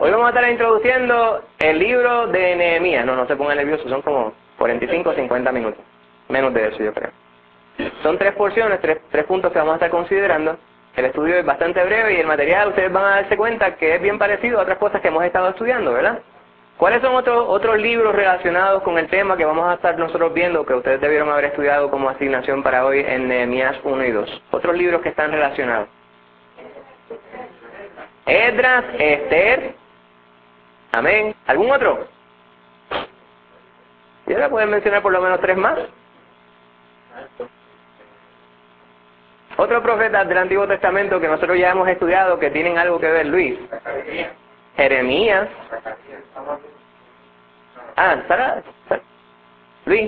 Hoy vamos a estar introduciendo el libro de Nehemías. No se pongan nerviosos, son como 45 o 50 minutos. Menos de eso, yo creo. Son 3 porciones, tres puntos que vamos a estar considerando. El estudio es bastante breve y el material, ustedes van a darse cuenta que es bien parecido a otras cosas que hemos estado estudiando, ¿verdad? ¿Cuáles son otros libros relacionados con el tema que vamos a estar nosotros viendo, que ustedes debieron haber estudiado como asignación para hoy en Nehemías 1 y 2? Otros libros que están relacionados. Esdras, Esther. Amén. ¿Algún otro? ¿Y ahora pueden mencionar por lo menos 3 más? Otros profetas del Antiguo Testamento que nosotros ya hemos estudiado que tienen algo que ver, Luis. Jeremías. Sara. Luis.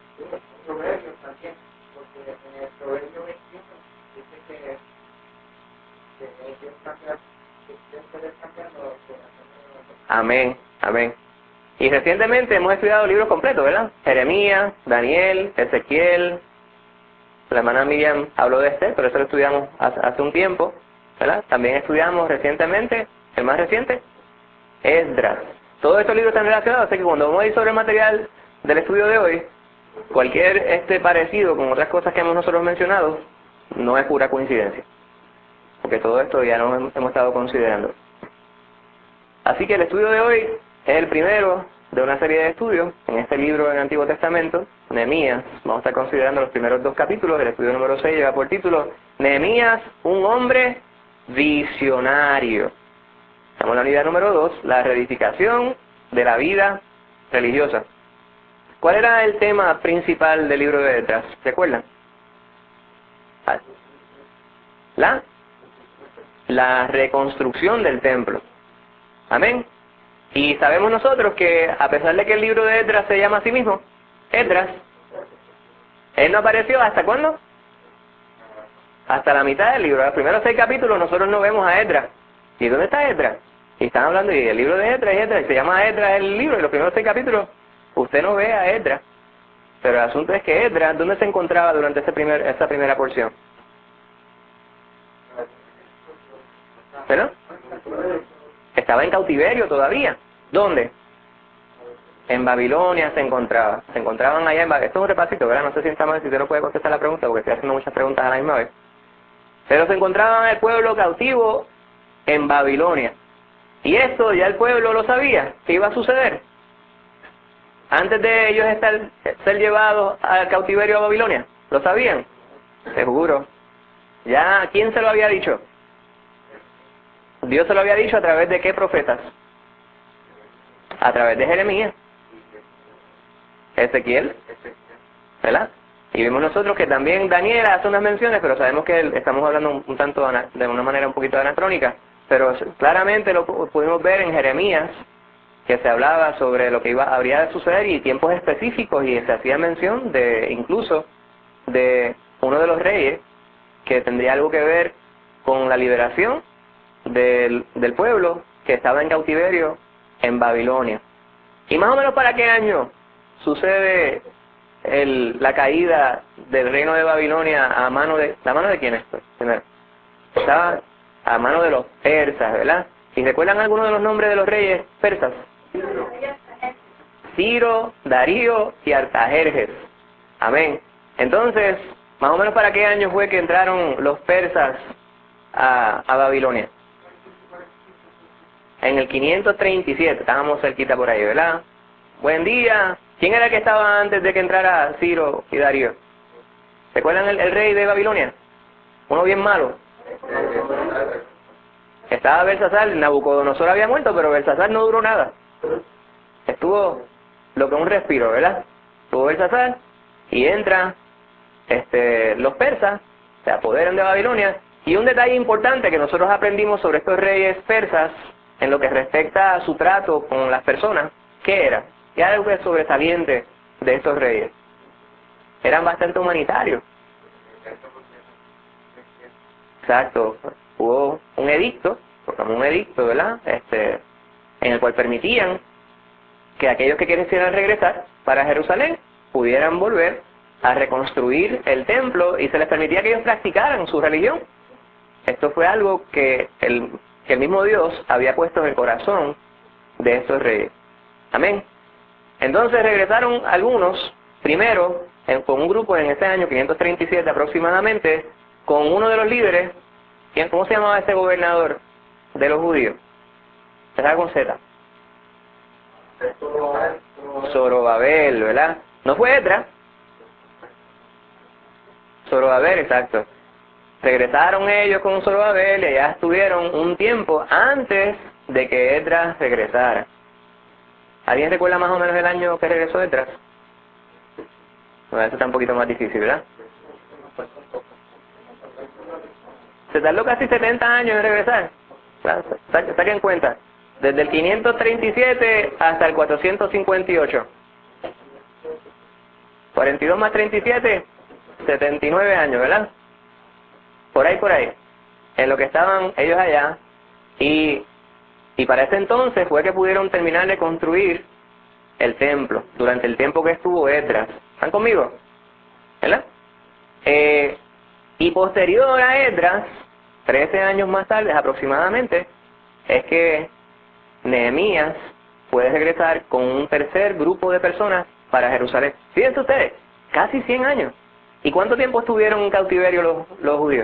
Amén, amén. Y recientemente hemos estudiado libros completos, ¿verdad? Jeremías, Daniel, Ezequiel. La hermana Miriam habló de este, pero eso lo estudiamos hace un tiempo, ¿verdad? También estudiamos recientemente, el más reciente, Esdras. Todos estos libros están relacionados, así que cuando vamos a ir sobre el material del estudio de hoy, cualquier parecido con otras cosas que hemos nosotros mencionado, no es pura coincidencia, porque todo esto ya lo hemos estado considerando. Así que el estudio de hoy es el primero de una serie de estudios en este libro del Antiguo Testamento, Nehemías. Vamos a estar considerando los primeros 2 capítulos. El estudio número 6 lleva por título Nehemías, un hombre visionario. Estamos en la unidad número 2, la reedificación de la vida religiosa. ¿Cuál era el tema principal del libro de Esdras? ¿Recuerdan? La reconstrucción del templo. Amén. Y sabemos nosotros que a pesar de que el libro de Esdras se llama a sí mismo Esdras, él no apareció ¿hasta cuándo? Hasta la mitad del libro. Los primeros 6 capítulos nosotros no vemos a Esdras. ¿Y dónde está Esdras? Y están hablando y el libro de Esdras, y se llama Esdras el libro, y los primeros 6 capítulos usted no ve a Esdras. Pero el asunto es que Esdras, ¿dónde se encontraba durante esa primera porción? ¿Verdad? Estaba en cautiverio todavía. ¿Dónde? En Babilonia se encontraba. Se encontraban allá en Babilonia. Esto es un repasito, ¿verdad? No sé si usted no puede contestar la pregunta porque estoy haciendo muchas preguntas a la misma vez. Pero se encontraban el pueblo cautivo en Babilonia. Y esto ya el pueblo lo sabía, que iba a suceder. Antes de ellos ser llevados al cautiverio a Babilonia. ¿Lo sabían? Seguro. ¿Ya quién se lo había dicho? Dios se lo había dicho a través de qué profetas. A través de Jeremías. Ezequiel, ¿verdad? Y vimos nosotros que también Daniel hace unas menciones, pero sabemos que estamos hablando un tanto de una manera un poquito anacrónica, pero claramente lo pudimos ver en Jeremías, que se hablaba sobre lo que habría de suceder y tiempos específicos, y se hacía mención incluso de uno de los reyes que tendría algo que ver con la liberación del pueblo que estaba en cautiverio en Babilonia. ¿Y más o menos para qué año sucede la caída del reino de Babilonia a mano de... ¿La mano de quién es? Primero. Estaba a mano de los persas, ¿verdad? ¿Y recuerdan algunos de los nombres de los reyes persas? Ciro, Darío y Artajerjes. Amén. Entonces, más o menos para qué año fue que entraron los persas a Babilonia. En el 537, estábamos cerquita por ahí, ¿verdad? Buen día. ¿Quién era el que estaba antes de que entrara Ciro y Darío? ¿Recuerdan el rey de Babilonia? Uno bien malo. Estaba Belsasar, Nabucodonosor había muerto, pero Belsasar no duró nada. Estuvo lo que un respiro, ¿verdad? Estuvo Belsasar y entra los persas, se apoderan de Babilonia. Y un detalle importante que nosotros aprendimos sobre estos reyes persas en lo que respecta a su trato con las personas, ¿qué era? ¿Qué era algo sobresaliente de estos reyes? Eran bastante humanitarios. Exacto. Hubo un edicto, ¿verdad? En el cual permitían que aquellos que quisieran regresar para Jerusalén pudieran volver a reconstruir el templo y se les permitía que ellos practicaran su religión. Esto fue algo que el que el mismo Dios había puesto en el corazón de estos reyes. Amén. Entonces regresaron algunos, primero, con un grupo en ese año, 537 aproximadamente, con uno de los líderes. ¿Cómo se llamaba ese gobernador de los judíos? Empezaba con Z. Zorobabel, ¿verdad? No fue Esdras. Zorobabel, exacto. Regresaron ellos con Zorobabel y allá estuvieron un tiempo antes de que Esdras regresara. ¿Alguien recuerda más o menos el año que regresó Esdras? Bueno, eso está un poquito más difícil, ¿verdad? Se tardó casi 70 años en regresar. Saquen cuenta. Desde el 537 hasta el 458. 42 más 37, 79 años, ¿verdad? Por ahí. En lo que estaban ellos allá. Y para ese entonces fue que pudieron terminar de construir el templo. Durante el tiempo que estuvo Esdras. ¿Están conmigo? ¿Verdad? Y posterior a Esdras, 13 años más tarde aproximadamente, es que Nehemías puede regresar con un tercer grupo de personas para Jerusalén. Fíjense ustedes, casi 100 años. ¿Y cuánto tiempo estuvieron en cautiverio los judíos?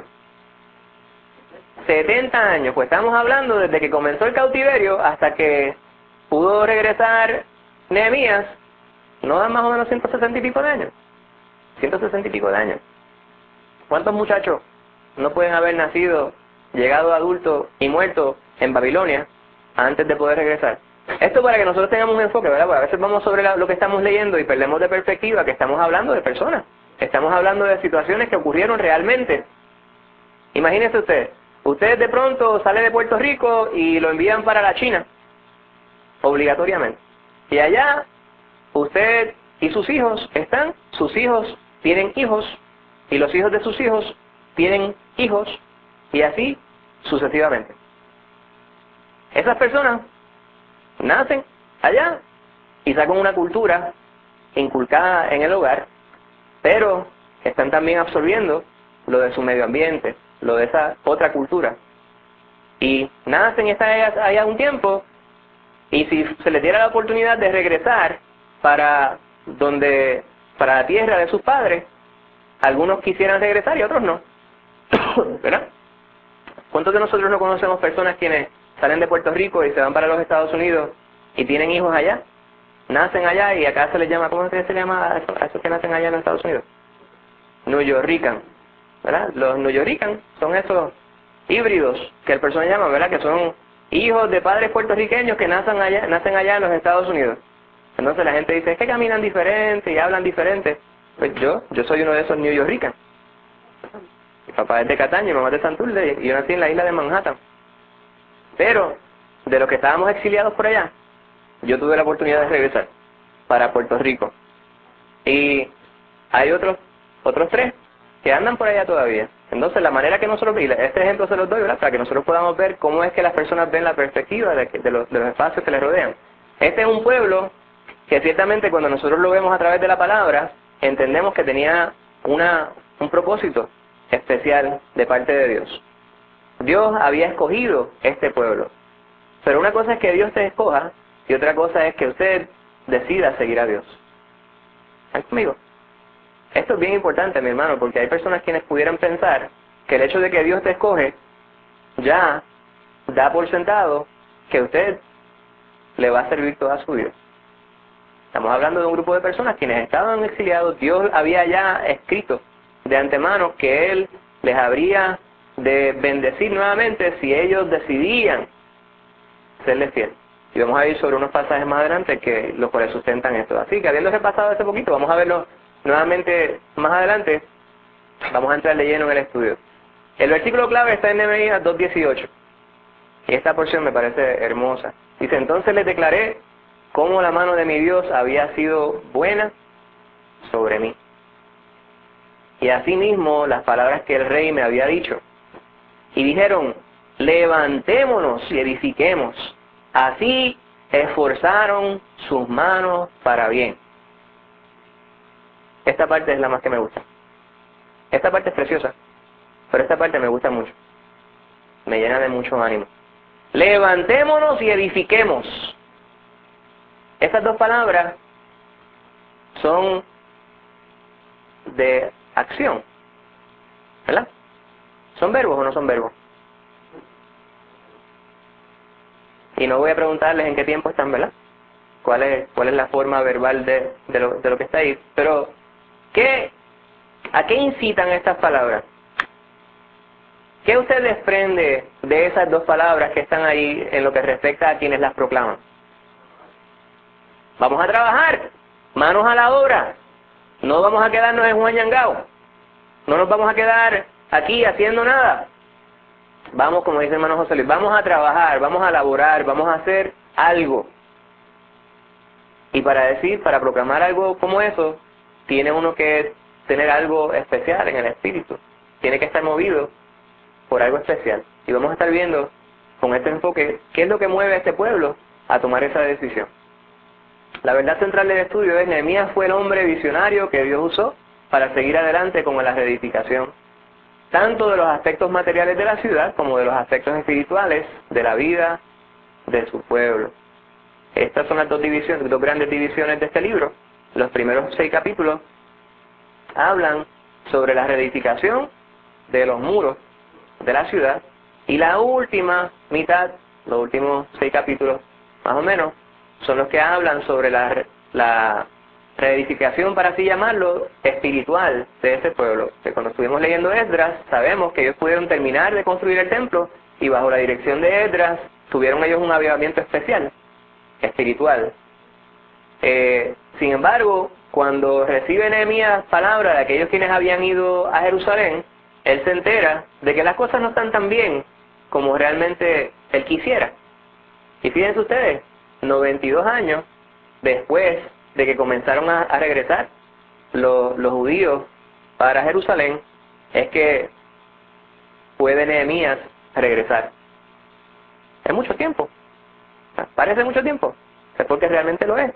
70 años. Pues estamos hablando desde que comenzó el cautiverio hasta que pudo regresar Nehemías, ¿no dan más o menos 160 y pico de años? 160 y pico de años. ¿Cuántos muchachos no pueden haber nacido, llegado a adultos y muertos en Babilonia antes de poder regresar? Esto para que nosotros tengamos un enfoque, ¿verdad? Porque a veces vamos sobre lo que estamos leyendo y perdemos de perspectiva que estamos hablando de personas. Estamos hablando de situaciones que ocurrieron realmente. Imagínense usted de pronto sale de Puerto Rico y lo envían para la China, obligatoriamente. Y allá usted y sus hijos tienen hijos, y los hijos de sus hijos tienen hijos, y así sucesivamente. Esas personas nacen allá y sacan una cultura inculcada en el hogar, pero están también absorbiendo lo de su medio ambiente, lo de esa otra cultura. Y nacen y están allá un tiempo, y si se les diera la oportunidad de regresar para la tierra de sus padres, algunos quisieran regresar y otros no. ¿Verdad? ¿Cuántos de nosotros no conocemos personas quienes salen de Puerto Rico y se van para los Estados Unidos y tienen hijos allá? Nacen allá y acá se les llama, ¿cómo se llama a esos que nacen allá en los Estados Unidos? Nuyorican, ¿verdad? Los Nuyorican son esos híbridos que el personal llama, ¿verdad? Que son hijos de padres puertorriqueños que nacen allá en los Estados Unidos. Entonces la gente dice, es que caminan diferente y hablan diferente. Pues yo soy uno de esos Nuyorican. Mi papá es de Cataño, mi mamá es de Santurce y yo nací en la isla de Manhattan. Pero, de los que estábamos exiliados por allá, yo tuve la oportunidad de regresar para Puerto Rico. Y hay otros 3 que andan por allá todavía. Entonces, la manera que nosotros, y este ejemplo se los doy, ¿verdad? Para que nosotros podamos ver cómo es que las personas ven la perspectiva de los espacios que les rodean. Este es un pueblo que ciertamente cuando nosotros lo vemos a través de la palabra, entendemos que tenía un propósito especial de parte de Dios. Dios había escogido este pueblo. Pero una cosa es que Dios te escoja y otra cosa es que usted decida seguir a Dios. ¿Están conmigo? Esto es bien importante, mi hermano, porque hay personas quienes pudieran pensar que el hecho de que Dios te escoge ya da por sentado que usted le va a servir toda su vida. Estamos hablando de un grupo de personas quienes estaban exiliados. Dios había ya escrito de antemano que Él les habría de bendecir nuevamente si ellos decidían serle fiel. Y vamos a ir sobre unos pasajes más adelante que los cuales sustentan esto. Así que habiendo repasado este poquito, vamos a verlo nuevamente más adelante. Vamos a entrar de lleno en el estudio. El versículo clave está en Nehemías 2:18. Y esta porción me parece hermosa. Dice, entonces les declaré cómo la mano de mi Dios había sido buena sobre mí. Y asimismo las palabras que el rey me había dicho. Y dijeron, levantémonos y edifiquemos. Así esforzaron sus manos para bien. Esta parte es la más que me gusta. Esta parte es preciosa, pero esta parte me gusta mucho. Me llena de mucho ánimo. levantémonos y edifiquemos. Estas dos palabras son de acción, ¿verdad? ¿Son verbos o no son verbos? Y no voy a preguntarles en qué tiempo están, ¿verdad? ¿Cuál es la forma verbal de lo que está ahí? Pero, ¿a qué incitan estas palabras? ¿Qué usted desprende de esas dos palabras que están ahí en lo que respecta a quienes las proclaman? Vamos a trabajar, manos a la obra. No vamos a quedarnos en Huañangao. No nos vamos a quedar aquí haciendo nada. Vamos, como dice el hermano José Luis, vamos a trabajar, vamos a laborar, vamos a hacer algo. Y para proclamar algo como eso, tiene uno que tener algo especial en el espíritu. Tiene que estar movido por algo especial. Y vamos a estar viendo con este enfoque qué es lo que mueve a este pueblo a tomar esa decisión. La verdad central del estudio es: Nehemías fue el hombre visionario que Dios usó para seguir adelante con la reedificación, tanto de los aspectos materiales de la ciudad como de los aspectos espirituales de la vida de su pueblo. Estas son las dos grandes divisiones de este libro. Los primeros 6 capítulos hablan sobre la reedificación de los muros de la ciudad, y la última mitad, los últimos 6 capítulos más o menos, son los que hablan sobre la reedificación, para así llamarlo, espiritual de ese pueblo. Que cuando estuvimos leyendo Esdras, sabemos que ellos pudieron terminar de construir el templo, y bajo la dirección de Esdras tuvieron ellos un avivamiento especial, espiritual. Sin embargo, cuando recibe Nehemías palabra de aquellos quienes habían ido a Jerusalén, él se entera de que las cosas no están tan bien como realmente él quisiera. Y fíjense ustedes, 92 años después de que comenzaron a regresar los judíos para Jerusalén, es que puede Nehemías regresar. Es mucho tiempo. Parece mucho tiempo. Es porque realmente lo es.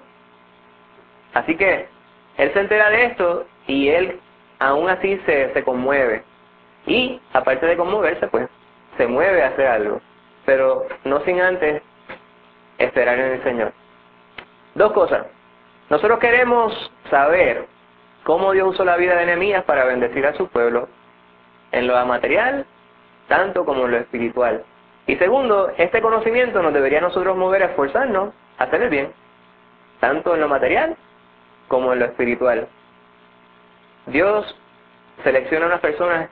Así que él se entera de esto y él aún así se conmueve. Y aparte de conmoverse, pues se mueve a hacer algo. Pero no sin antes esperar en el Señor. Dos cosas. Nosotros queremos saber cómo Dios usó la vida de Nehemías para bendecir a su pueblo, en lo material, tanto como en lo espiritual. Y segundo, este conocimiento nos debería a nosotros mover a esforzarnos a hacer el bien, tanto en lo material como en lo espiritual. Dios selecciona a unas personas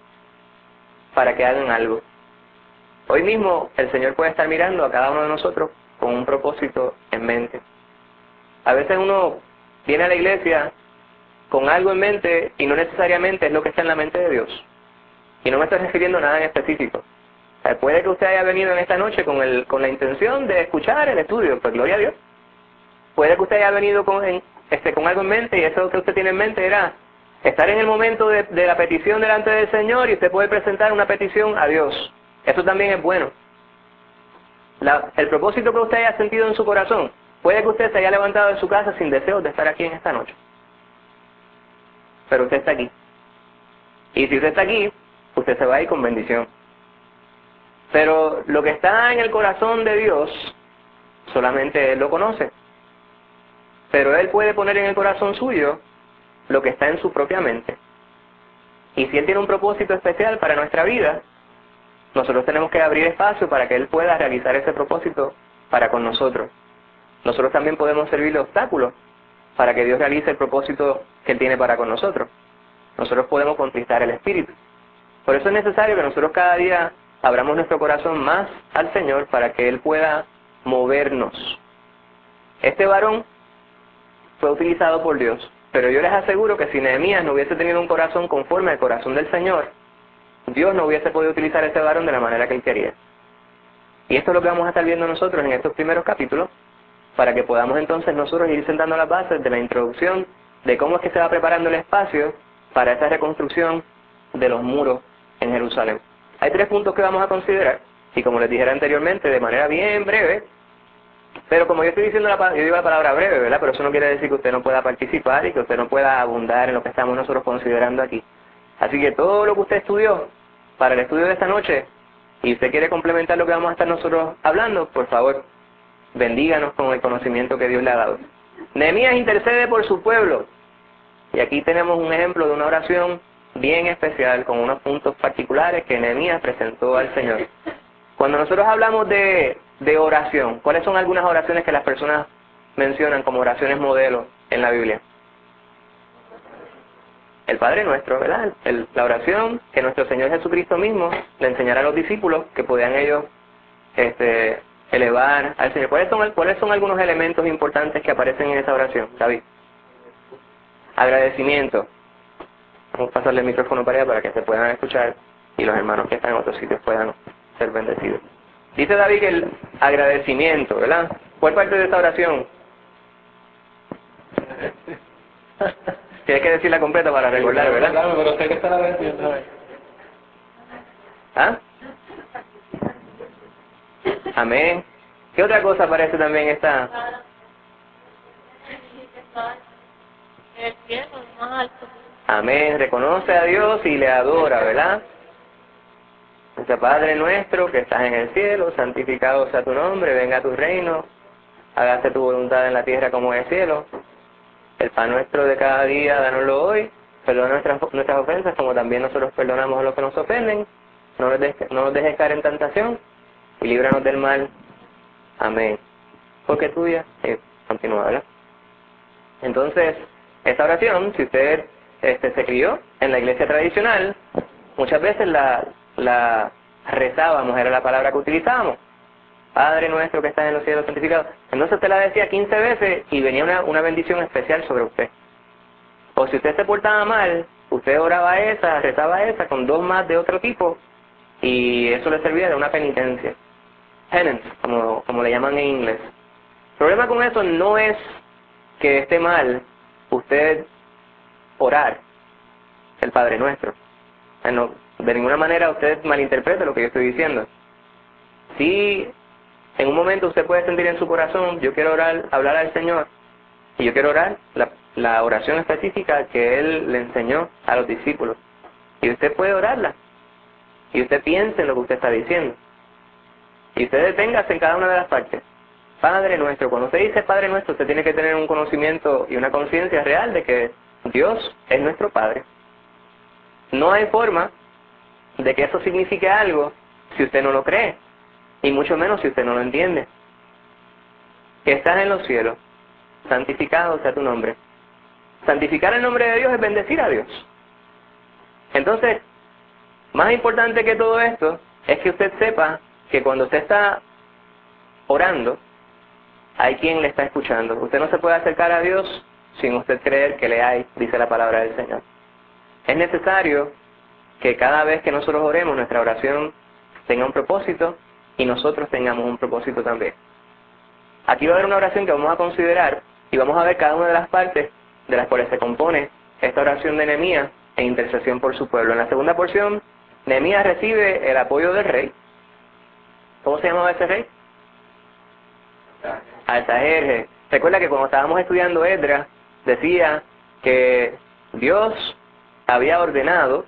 para que hagan algo. Hoy mismo el Señor puede estar mirando a cada uno de nosotros con un propósito en mente. A veces uno viene a la iglesia con algo en mente y no necesariamente es lo que está en la mente de Dios. Y no me estoy refiriendo a nada en específico. Puede que usted haya venido en esta noche con la intención de escuchar el estudio, pues gloria a Dios. Puede que usted haya venido con algo en mente, y eso que usted tiene en mente era estar en el momento de la petición delante del Señor, y usted puede presentar una petición a Dios. Eso también es bueno. El propósito que usted haya sentido en su corazón, puede que usted se haya levantado de su casa sin deseos de estar aquí en esta noche. Pero usted está aquí. Y si usted está aquí, usted se va a ir con bendición. Pero lo que está en el corazón de Dios, solamente Él lo conoce. Pero Él puede poner en el corazón suyo lo que está en su propia mente. Y si Él tiene un propósito especial para nuestra vida, nosotros tenemos que abrir espacio para que Él pueda realizar ese propósito para con nosotros. Nosotros también podemos servir de obstáculos para que Dios realice el propósito que Él tiene para con nosotros. Nosotros podemos conquistar el Espíritu. Por eso es necesario que nosotros cada día abramos nuestro corazón más al Señor para que Él pueda movernos. Este varón fue utilizado por Dios, pero yo les aseguro que si Nehemías no hubiese tenido un corazón conforme al corazón del Señor, Dios no hubiese podido utilizar a este varón de la manera que Él quería. Y esto es lo que vamos a estar viendo nosotros en estos primeros capítulos, para que podamos entonces nosotros ir sentando las bases de la introducción de cómo es que se va preparando el espacio para esta reconstrucción de los muros en Jerusalén. Hay 3 puntos que vamos a considerar, y como les dijera anteriormente, de manera bien breve, pero como yo estoy diciendo yo digo la palabra breve, ¿verdad? Pero eso no quiere decir que usted no pueda participar y que usted no pueda abundar en lo que estamos nosotros considerando aquí. Así que todo lo que usted estudió para el estudio de esta noche, y usted quiere complementar lo que vamos a estar nosotros hablando, por favor, bendíganos con el conocimiento que Dios le ha dado. Nehemías intercede por su pueblo. Y aquí tenemos un ejemplo de una oración bien especial, con unos puntos particulares que Nehemías presentó al Señor. Cuando nosotros hablamos de oración, ¿cuáles son algunas oraciones que las personas mencionan como oraciones modelo en la Biblia? El Padre Nuestro, ¿verdad? La oración que nuestro Señor Jesucristo mismo le enseñara a los discípulos que podían ellos elevar al Señor. ¿Cuáles son algunos elementos importantes que aparecen en esa oración, David? Agradecimiento. Vamos a pasarle el micrófono para allá para que se puedan escuchar y los hermanos que están en otros sitios puedan ser bendecidos. Dice David que el agradecimiento, ¿verdad? ¿Cuál parte de esta oración? Tienes que decirla completa para recordar, ¿verdad? Claro, pero sé que está agradeciendo. ¿Ah? Amén. ¿Qué otra cosa aparece también en esta? El cielo, más alto. Amén. Reconoce a Dios y le adora, ¿verdad? Dice, Padre nuestro que estás en el cielo, santificado sea tu nombre, venga tu reino, hágase tu voluntad en la tierra como en el cielo. El pan nuestro de cada día, dánoslo hoy. Perdona nuestras ofensas, como también nosotros perdonamos a los que nos ofenden. No nos dejes caer en tentación y líbranos del mal. Amén. Porque tuya, continúa, ¿verdad? Entonces, esta oración, si usted se crió en la iglesia tradicional, muchas veces la rezábamos, era la palabra que utilizábamos. Padre nuestro que estás en los cielos, santificado. Entonces usted la decía 15 veces y venía una bendición especial sobre usted. O si usted se portaba mal, usted oraba esa, rezaba esa con dos más de otro tipo y eso le servía de una penitencia. Penance, como le llaman en inglés. El problema con eso no es que esté mal usted orar el Padre Nuestro. No, de ninguna manera usted malinterprete lo que yo estoy diciendo. Si en un momento usted puede sentir en su corazón, yo quiero orar, hablar al Señor, y yo quiero orar la oración específica que Él le enseñó a los discípulos. Y usted puede orarla. Y usted piense en lo que usted está diciendo. Y usted deténgase en cada una de las partes. Padre nuestro. Cuando usted dice Padre nuestro, usted tiene que tener un conocimiento y una conciencia real de que Dios es nuestro Padre. No hay forma de que eso signifique algo si usted no lo cree. Y mucho menos si usted no lo entiende. Que estás en los cielos, santificado sea tu nombre. Santificar el nombre de Dios es bendecir a Dios. Entonces, más importante que todo esto es que usted sepa que cuando usted está orando, hay quien le está escuchando. Usted no se puede acercar a Dios sin usted creer que le hay, dice la palabra del Señor. Es necesario que cada vez que nosotros oremos, nuestra oración tenga un propósito y nosotros tengamos un propósito también. Aquí va a haber una oración que vamos a considerar y vamos a ver cada una de las partes de las cuales se compone esta oración de Nehemías en intercesión por su pueblo. En la segunda porción, Nehemías recibe el apoyo del rey. ¿Cómo se llamaba ese rey? Artajerjes. Recuerda que cuando estábamos estudiando Esdras, decía que Dios había ordenado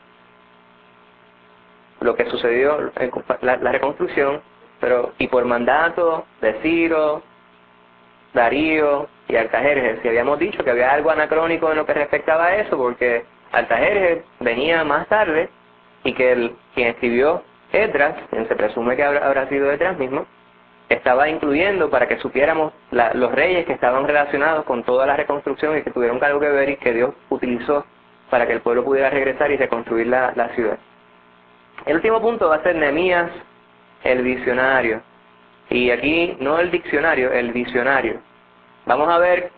lo que sucedió en la reconstrucción, y por mandato de Ciro, Darío y Artajerjes. Y habíamos dicho que había algo anacrónico en lo que respectaba a eso, porque Artajerjes venía más tarde y que quien escribió Esdras, quien se presume que habrá sido Esdras mismo, estaba incluyendo para que supiéramos los reyes que estaban relacionados con toda la reconstrucción y que tuvieron algo que ver y que Dios utilizó para que el pueblo pudiera regresar y reconstruir la ciudad. El último punto va a ser Nehemías, el visionario. Y aquí no el diccionario, el visionario. Vamos a ver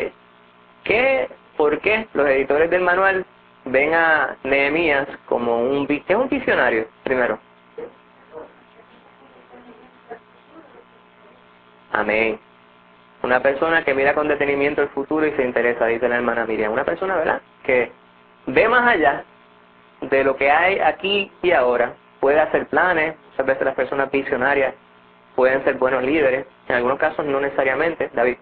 por qué los editores del manual ven a Nehemías como ¿qué es un visionario? Primero. Amén. Una persona que mira con detenimiento el futuro y se interesa, dice la hermana Miriam. Una persona, ¿verdad?, que ve más allá de lo que hay aquí y ahora. Puede hacer planes. Muchas veces las personas visionarias pueden ser buenos líderes. En algunos casos no necesariamente. David.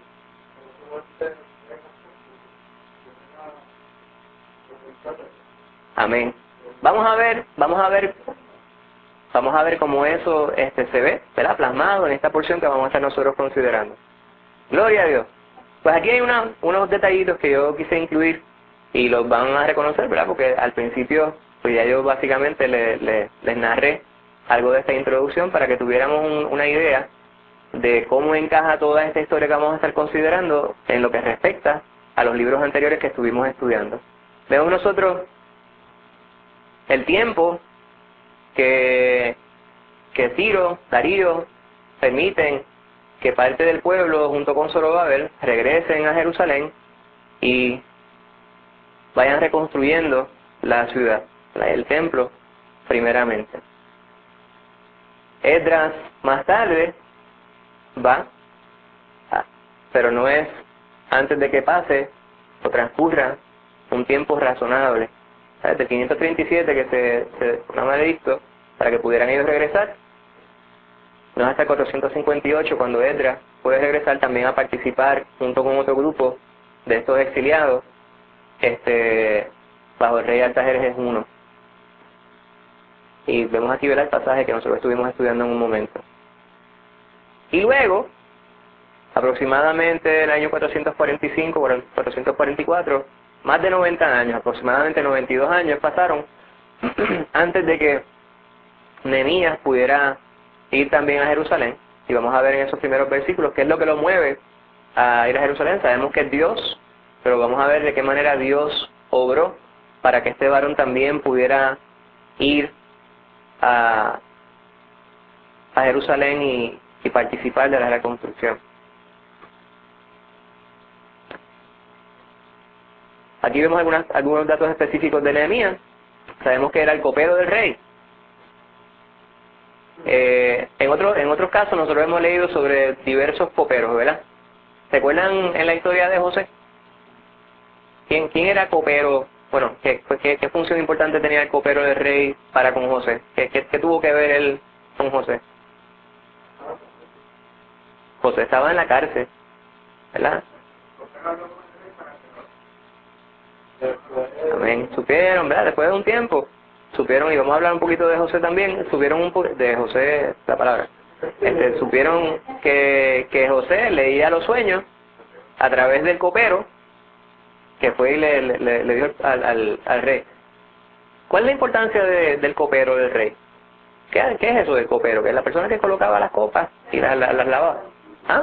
Amén. Vamos a ver vamos a ver cómo eso se ve, ¿verdad?, plasmado en esta porción que vamos a estar nosotros considerando. Gloria a Dios. Pues aquí hay unos detallitos que yo quise incluir y los van a reconocer, ¿verdad? Porque al principio, pues ya yo básicamente les narré algo de esta introducción para que tuviéramos una idea de cómo encaja toda esta historia que vamos a estar considerando en lo que respecta a los libros anteriores que estuvimos estudiando. Vemos nosotros el tiempo que Ciro, Darío permiten que parte del pueblo junto con Zorobabel regresen a Jerusalén y vayan reconstruyendo la ciudad, el templo primeramente. Esdras más tarde va, pero no es antes de que pase o transcurra un tiempo razonable. Desde 537 que se programa el edicto para que pudieran ellos regresar, no es hasta 458 cuando Esdras puede regresar también a participar junto con otro grupo de estos exiliados bajo el rey Artajerjes I. Y vemos aquí, ¿verdad?, el pasaje que nosotros estuvimos estudiando en un momento. Y luego, aproximadamente el año 445, 444, más de 90 años, aproximadamente 92 años pasaron antes de que Nehemías pudiera ir también a Jerusalén. Y vamos a ver en esos primeros versículos qué es lo que lo mueve a ir a Jerusalén. Sabemos que es Dios, pero vamos a ver de qué manera Dios obró para que este varón también pudiera ir a Jerusalén y participar de la reconstrucción. Aquí vemos algunos datos específicos de Nehemías. Sabemos que era el copero del rey. En otros casos nosotros hemos leído sobre diversos coperos, ¿verdad? ¿Se acuerdan en la historia de José? ¿Quién era copero? Bueno, ¿qué función importante tenía el copero del rey para con José? ¿Qué tuvo que ver él con José? José estaba en la cárcel, ¿verdad? Amén. Supieron, ¿verdad? Después de un tiempo, supieron, y vamos a hablar un poquito de José también, supieron de José, la palabra. Supieron que José leía los sueños a través del copero, que fue y le dio al rey. ¿Cuál es la importancia del copero del rey? ¿Qué es eso del copero? Que es la persona que colocaba las copas y las lavaba. ¿Ah?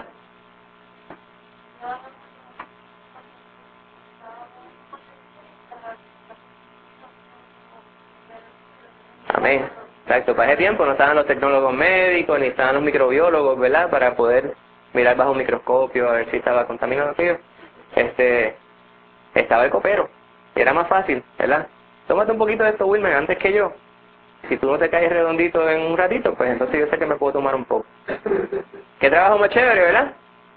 Amén. Exacto. Para ese tiempo no estaban los tecnólogos médicos, ni estaban los microbiólogos, ¿verdad? Para poder mirar bajo un microscopio a ver si estaba contaminado aquello. Estaba el copero. Y era más fácil, ¿verdad? Tómate un poquito de esto, Wilmer, antes que yo. Si tú no te caes redondito en un ratito, pues entonces yo sé que me puedo tomar un poco. ¿Qué trabajo más chévere, verdad?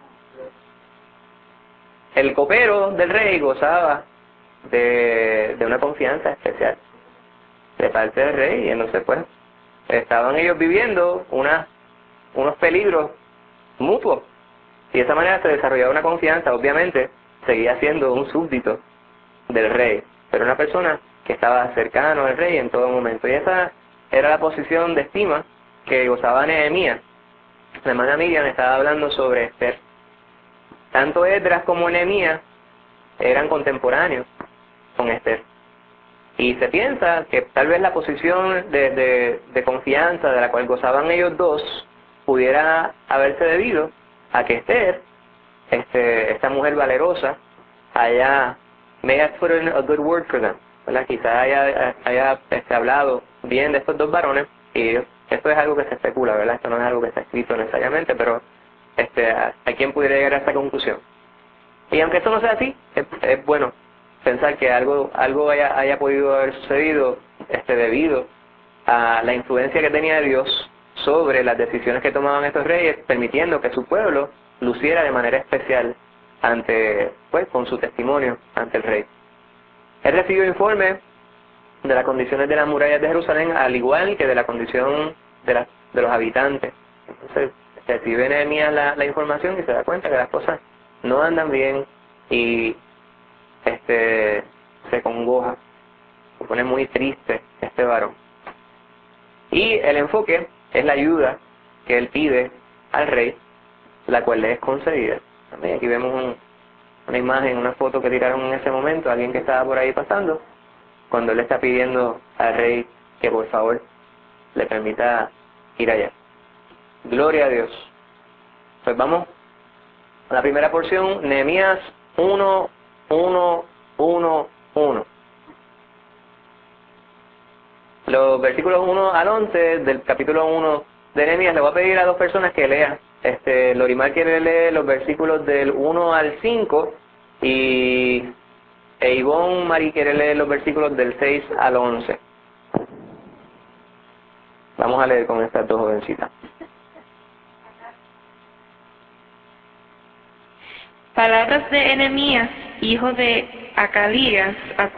El copero del rey gozaba de una confianza especial de parte del rey, y entonces pues estaban ellos viviendo unos peligros mutuos, y de esa manera se desarrollaba una confianza. Obviamente seguía siendo un súbdito del rey, pero una persona que estaba cercano al rey en todo momento, y esa era la posición de estima que gozaba Nehemías. La hermana Miriam estaba hablando sobre Esther. Tanto Esdras como Nehemías eran contemporáneos con Esther. Y se piensa que tal vez la posición de confianza de la cual gozaban ellos dos pudiera haberse debido a que Esther, esta mujer valerosa, may have put in a good word for them, ¿verdad? Quizá haya hablado bien de estos dos varones, y esto es algo que se especula, ¿verdad? Esto no es algo que está escrito necesariamente, pero a quien pudiera llegar a esta conclusión. Y aunque esto no sea así, es bueno pensar que algo haya podido haber sucedido debido a la influencia que tenía Dios sobre las decisiones que tomaban estos reyes, permitiendo que su pueblo luciera de manera especial con su testimonio ante el rey. Él recibió informes de las condiciones de las murallas de Jerusalén, al igual que de la condición de los habitantes. Entonces recibe Nehemías la información y se da cuenta que las cosas no andan bien, y se congoja, se pone muy triste este varón. Y el enfoque es la ayuda que él pide al rey, la cual le es concedida. Amén. Aquí vemos una imagen, una foto que tiraron en ese momento, alguien que estaba por ahí pasando, cuando él le está pidiendo al rey que por favor le permita ir allá. Gloria a Dios. Pues vamos a la primera porción, Nehemías 1:1:1:1. Los versículos 1 al 11 del capítulo 1 de Nehemías. Le voy a pedir a dos personas que lean. Lorimar quiere leer los versículos del 1 al 5 y Ivonne Marie quiere leer los versículos del 6 al 11. Vamos a leer con estas dos jovencitas. Palabras de Nehemías, hijo de Acalías.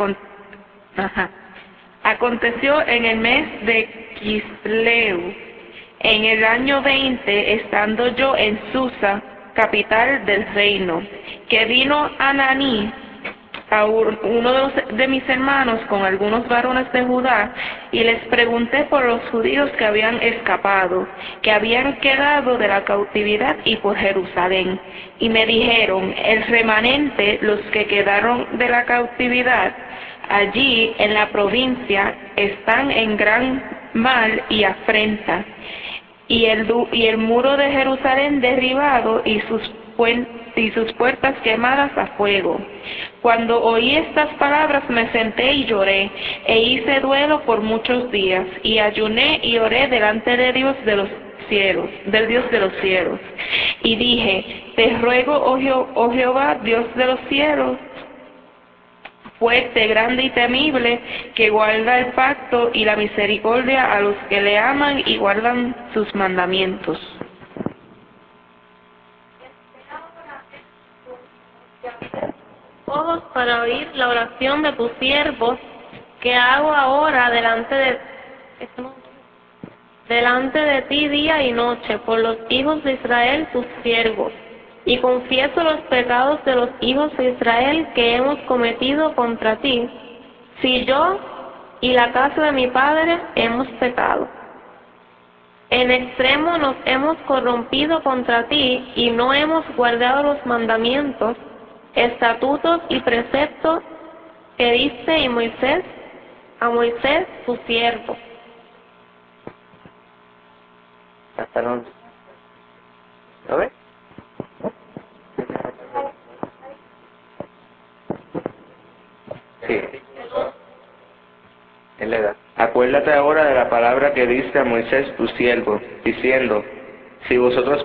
Aconteció en el mes de Quisleu, en el año 20, estando yo en Susa, capital del reino, que vino Ananí, a uno de mis hermanos con algunos varones de Judá, y les pregunté por los judíos que habían escapado, que habían quedado de la cautividad, y por Jerusalén. Y me dijeron, el remanente, los que quedaron de la cautividad, allí en la provincia, están en gran mal y afrenta, y el muro de Jerusalén derribado, y sus puertas quemadas a fuego. Cuando oí estas palabras me senté y lloré, e hice duelo por muchos días, y ayuné y oré delante de Dios de los cielos, del Dios de los cielos. Y dije, te ruego, oh Jehová, Dios de los cielos, fuerte, grande y temible, que guarda el pacto y la misericordia a los que le aman y guardan sus mandamientos. Ojos para oír la oración de tu siervo que hago ahora delante de ti día y noche por los hijos de Israel tus siervos, y confieso los pecados de los hijos de Israel que hemos cometido contra ti, si yo y la casa de mi padre hemos pecado. En extremo nos hemos corrompido contra ti y no hemos guardado los mandamientos, estatutos y preceptos que diste a Moisés tu siervo. Hasta el 11. ¿Lo ves? Sí. Él le da. Acuérdate ahora de la palabra que diste a Moisés tu siervo, diciendo, si vosotros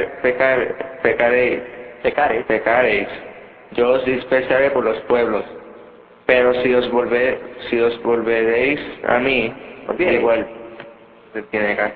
pecareis, yo os dispersaré por los pueblos, pero si os volveréis a mí, igual, tiene acá.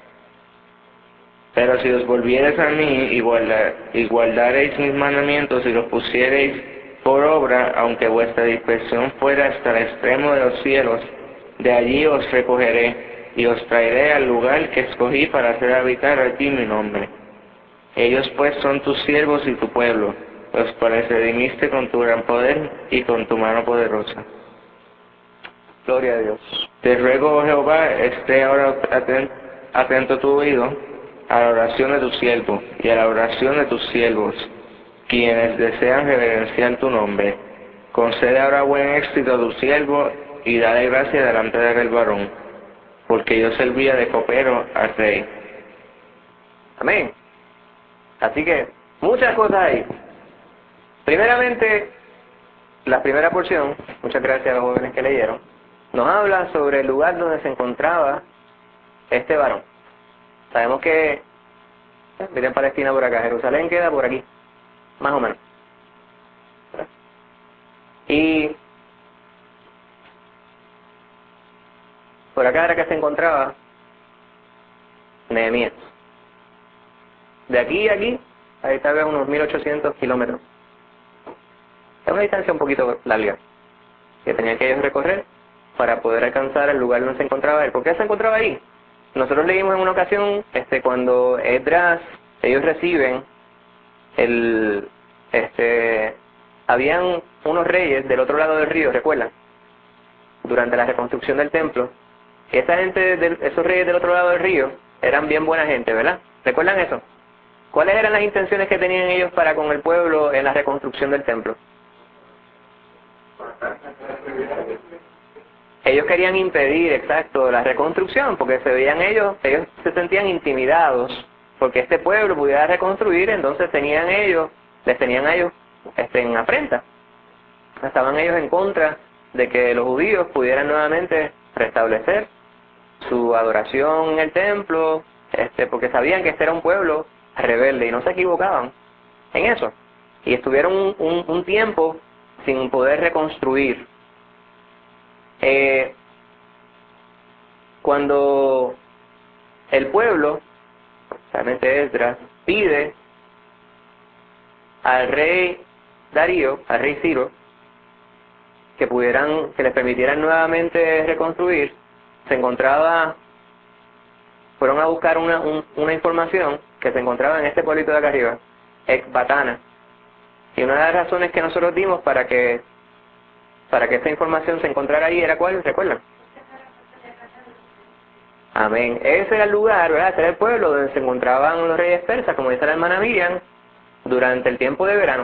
Pero si os volviereis a mí y guardaréis mis mandamientos y los pusiereis por obra, aunque vuestra dispersión fuera hasta el extremo de los cielos, de allí os recogeré y os traeré al lugar que escogí para hacer habitar allí mi nombre. Ellos pues son tus siervos y tu pueblo, los cuales redimiste con tu gran poder y con tu mano poderosa. Gloria a Dios. Te ruego, oh Jehová, esté ahora atento tu oído a la oración de tu siervo y a la oración de tus siervos, quienes desean reverenciar tu nombre. Concede ahora buen éxito a tu siervo y dale gracia delante de aquel varón, porque yo servía de copero al rey. Amén. Así que, muchas cosas ahí. Primeramente, la primera porción, muchas gracias a los jóvenes que leyeron, nos habla sobre el lugar donde se encontraba este varón. Sabemos que, miren Palestina por acá, Jerusalén queda por aquí, más o menos. Y por acá era que se encontraba Nehemías. De aquí a aquí, hay tal vez unos 1800 kilómetros. Es una distancia un poquito larga que tenían que ellos recorrer para poder alcanzar el lugar donde se encontraba él. ¿Por qué se encontraba ahí? Nosotros leímos en una ocasión, cuando Esdras, ellos reciben habían unos reyes del otro lado del río, ¿recuerdan? Durante la reconstrucción del templo, Esa gente, esos reyes del otro lado del río, eran bien buena gente, ¿verdad? ¿Recuerdan eso? ¿Cuáles eran las intenciones que tenían ellos para con el pueblo en la reconstrucción del templo? Ellos querían impedir, exacto, la reconstrucción, porque se veían ellos se sentían intimidados, porque este pueblo pudiera reconstruir, entonces les tenían a ellos en afrenta. Estaban ellos en contra de que los judíos pudieran nuevamente restablecer su adoración en el templo, porque sabían que este era un pueblo rebelde y no se equivocaban en eso. Y estuvieron un tiempo sin poder reconstruir. Cuando el pueblo, realmente Esdras, pide al rey Darío, al rey Ciro, que les permitieran nuevamente reconstruir, fueron a buscar una información que se encontraba en este pueblito de acá arriba, Ecbatana. Y una de las razones que nosotros dimos para que esta información se encontrara ahí era ¿cuál? ¿Recuerdan? Amén. Ese era el lugar, ¿verdad? Ese era el pueblo donde se encontraban los reyes persas, como dice la hermana Miriam, durante el tiempo de verano.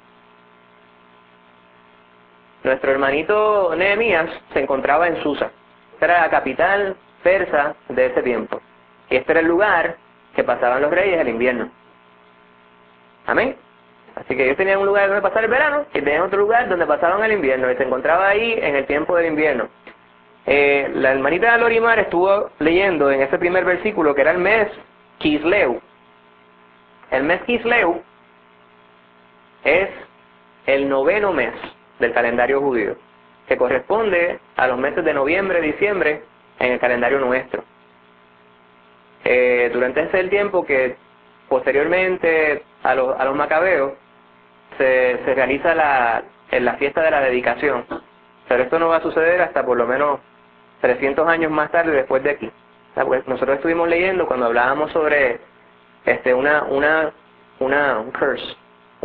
Nuestro hermanito Nehemías se encontraba en Susa. Esta era la capital persa de ese tiempo. Y este era el lugar que pasaban los reyes el invierno. Amén. Así que ellos tenían un lugar donde pasar el verano y tenían otro lugar donde pasaban el invierno. Y se encontraba ahí en el tiempo del invierno. La hermanita Lorimar estuvo leyendo en ese primer versículo que era el mes Kisleu. El mes Kisleu es el 9º mes del calendario judío, que corresponde a los meses de noviembre, diciembre en el calendario nuestro. Durante ese el tiempo que posteriormente a los macabeos se realiza la fiesta de la dedicación, pero esto no va a suceder hasta por lo menos 300 años más tarde después de aquí. O sea, pues nosotros estuvimos leyendo cuando hablábamos sobre un curse,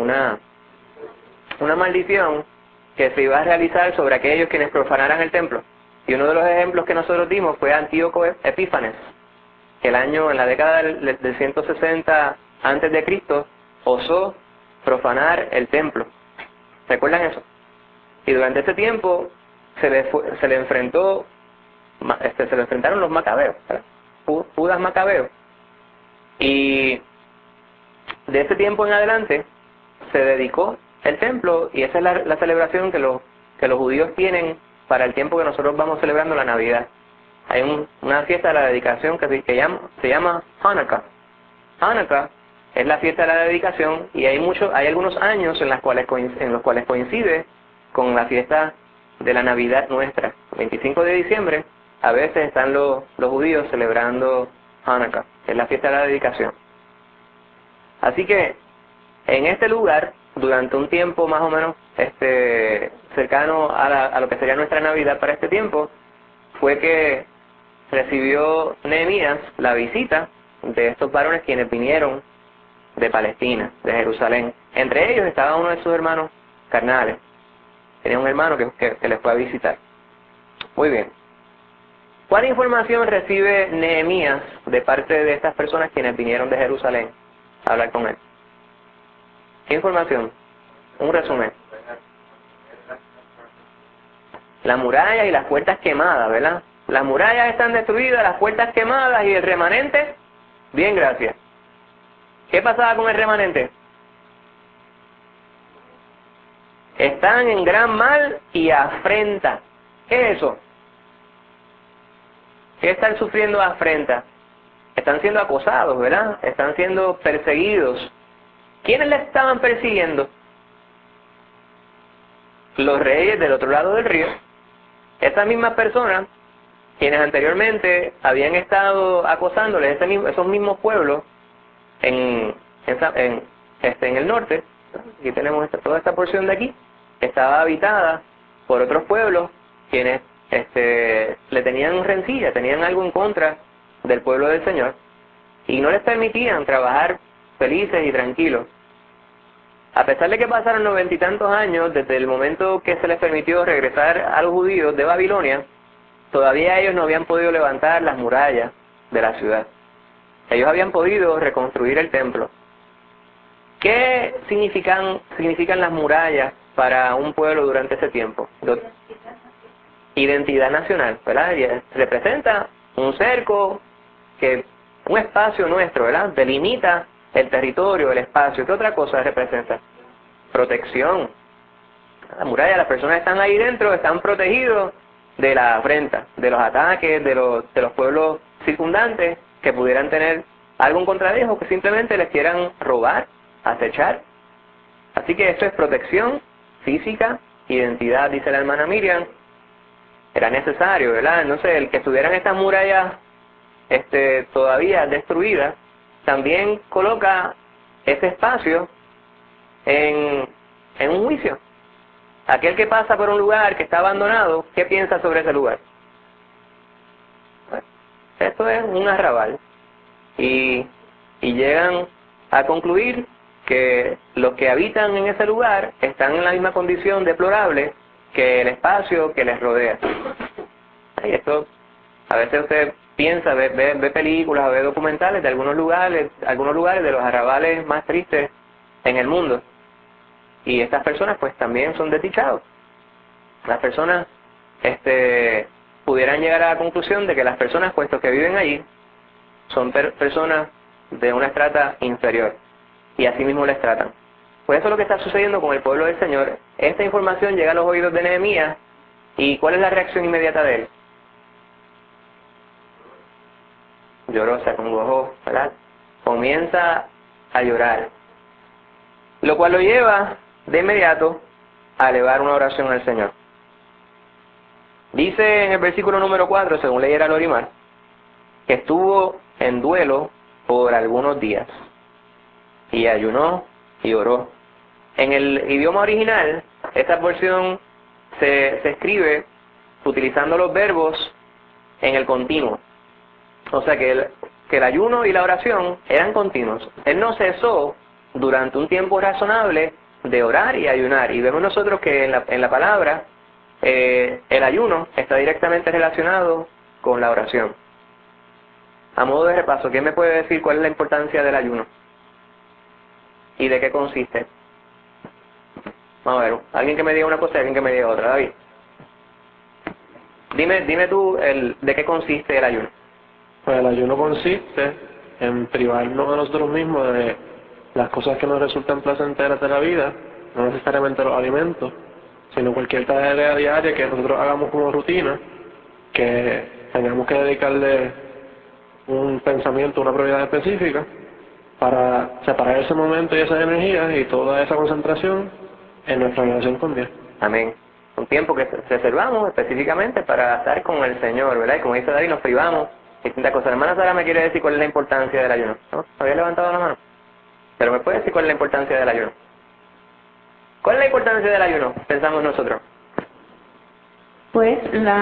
una maldición que se iba a realizar sobre aquellos quienes profanaran el templo. Y uno de los ejemplos que nosotros dimos fue Antíoco Epífanes, que en la década del 160 antes de Cristo, osó profanar el templo. ¿Recuerdan eso? Y durante ese tiempo se le enfrentaron los macabeos, ¿verdad? Judas Macabeo. Y de ese tiempo en adelante se dedicó el templo, y esa es la celebración que los judíos tienen para el tiempo que nosotros vamos celebrando la Navidad. Hay una fiesta de la dedicación que se llama Hanukkah. Hanukkah es la fiesta de la dedicación, y hay algunos años en los cuales coincide con la fiesta de la Navidad nuestra. El 25 de diciembre a veces están los judíos celebrando Hanukkah, que es la fiesta de la dedicación. Así que en este lugar, durante un tiempo más o menos cercano a lo que sería nuestra Navidad para este tiempo, fue que recibió Nehemías la visita de estos varones quienes vinieron de Palestina, de Jerusalén. Entre ellos estaba uno de sus hermanos carnales. Tenía un hermano que les fue a visitar. Muy bien. ¿Cuál información recibe Nehemías de parte de estas personas quienes vinieron de Jerusalén a hablar con él? ¿Qué información? Un resumen. La muralla y las puertas quemadas, ¿verdad? Las murallas están destruidas, las puertas quemadas, y el remanente, bien, gracias. ¿Qué pasaba con el remanente? Están en gran mal y afrenta. ¿Qué es eso? ¿Qué están sufriendo afrenta? Están siendo acosados, ¿verdad? Están siendo perseguidos. ¿Quiénes les estaban persiguiendo? Los reyes del otro lado del río. Esas mismas personas quienes anteriormente habían estado acosándoles, esos mismos pueblos en el norte. Aquí tenemos toda esta porción de aquí, estaba habitada por otros pueblos quienes le tenían rencilla, tenían algo en contra del pueblo del Señor, y no les permitían trabajar felices y tranquilos. A pesar de que pasaron 90 y tantos años desde el momento que se les permitió regresar a los judíos de Babilonia, todavía ellos no habían podido levantar las murallas de la ciudad. Ellos habían podido reconstruir el templo. ¿Qué significan las murallas para un pueblo durante ese tiempo? Identidad nacional, ¿verdad? Y representa un cerco, un espacio nuestro, ¿verdad? Delimita el territorio, el espacio. ¿Qué otra cosa representa? Protección. La muralla, las personas que están ahí dentro están protegidos de la afrenta, de los ataques, de los pueblos circundantes que pudieran tener algo en contra de ellos o que simplemente les quieran robar, acechar. Así que esto es protección física, identidad, dice la hermana Miriam. Era necesario, ¿verdad? Entonces, el que estuvieran estas murallas todavía destruidas, también coloca ese espacio en un juicio. Aquel que pasa por un lugar que está abandonado, ¿qué piensa sobre ese lugar? Bueno, esto es un arrabal. Y llegan a concluir que los que habitan en ese lugar están en la misma condición deplorable que el espacio que les rodea. Y esto, a veces usted piensa, ve películas, ve documentales de algunos lugares de los arrabales más tristes en el mundo. Y estas personas pues también son desdichados. Las personas pudieran llegar a la conclusión de que las personas, puesto que viven allí, son personas de una estrata inferior. Y así mismo les tratan. Pues eso es lo que está sucediendo con el pueblo del Señor. Esta información llega a los oídos de Nehemías. ¿Y cuál es la reacción inmediata de él? Lloró, se acongojó, ¿verdad? Comienza a llorar. Lo cual lo lleva de inmediato a elevar una oración al Señor. Dice en el versículo número 4, según leyera Lorimar, que estuvo en duelo por algunos días. Y ayunó y oró. En el idioma original, esta porción se escribe utilizando los verbos en el continuo. O sea que el ayuno y la oración eran continuos. Él no cesó durante un tiempo razonable de orar y ayunar. Y vemos nosotros que en la palabra el ayuno está directamente relacionado con la oración. A modo de repaso, ¿quién me puede decir cuál es la importancia del ayuno? ¿Y de qué consiste? Vamos a ver, alguien que me diga una cosa y alguien que me diga otra. David, dime tú de qué consiste el ayuno. Pues el ayuno consiste en privarnos a nosotros mismos de las cosas que nos resultan placenteras de la vida, no necesariamente los alimentos, sino cualquier tarea diaria que nosotros hagamos como rutina, que tengamos que dedicarle un pensamiento, una prioridad específica, para separar ese momento y esas energías y toda esa concentración en nuestra relación con Dios. Amén. Un tiempo que reservamos específicamente para estar con el Señor, ¿verdad? Y como dice David, nos privamos de distintas cosas. La hermana Sara me quiere decir cuál es la importancia del ayuno, ¿no? Había levantado la mano. Pero me puede decir cuál es la importancia del ayuno. ¿Cuál es la importancia del ayuno? Pensamos nosotros. Pues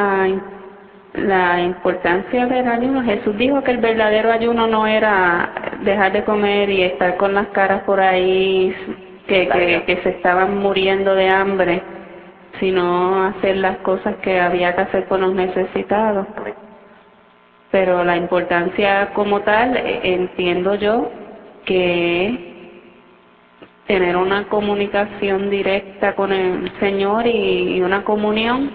la importancia del ayuno, Jesús dijo que el verdadero ayuno no era dejar de comer y estar con las caras por ahí que se estaban muriendo de hambre, sino hacer las cosas que había que hacer por los necesitados. Pero la importancia como tal, entiendo yo, que es tener una comunicación directa con el Señor y una comunión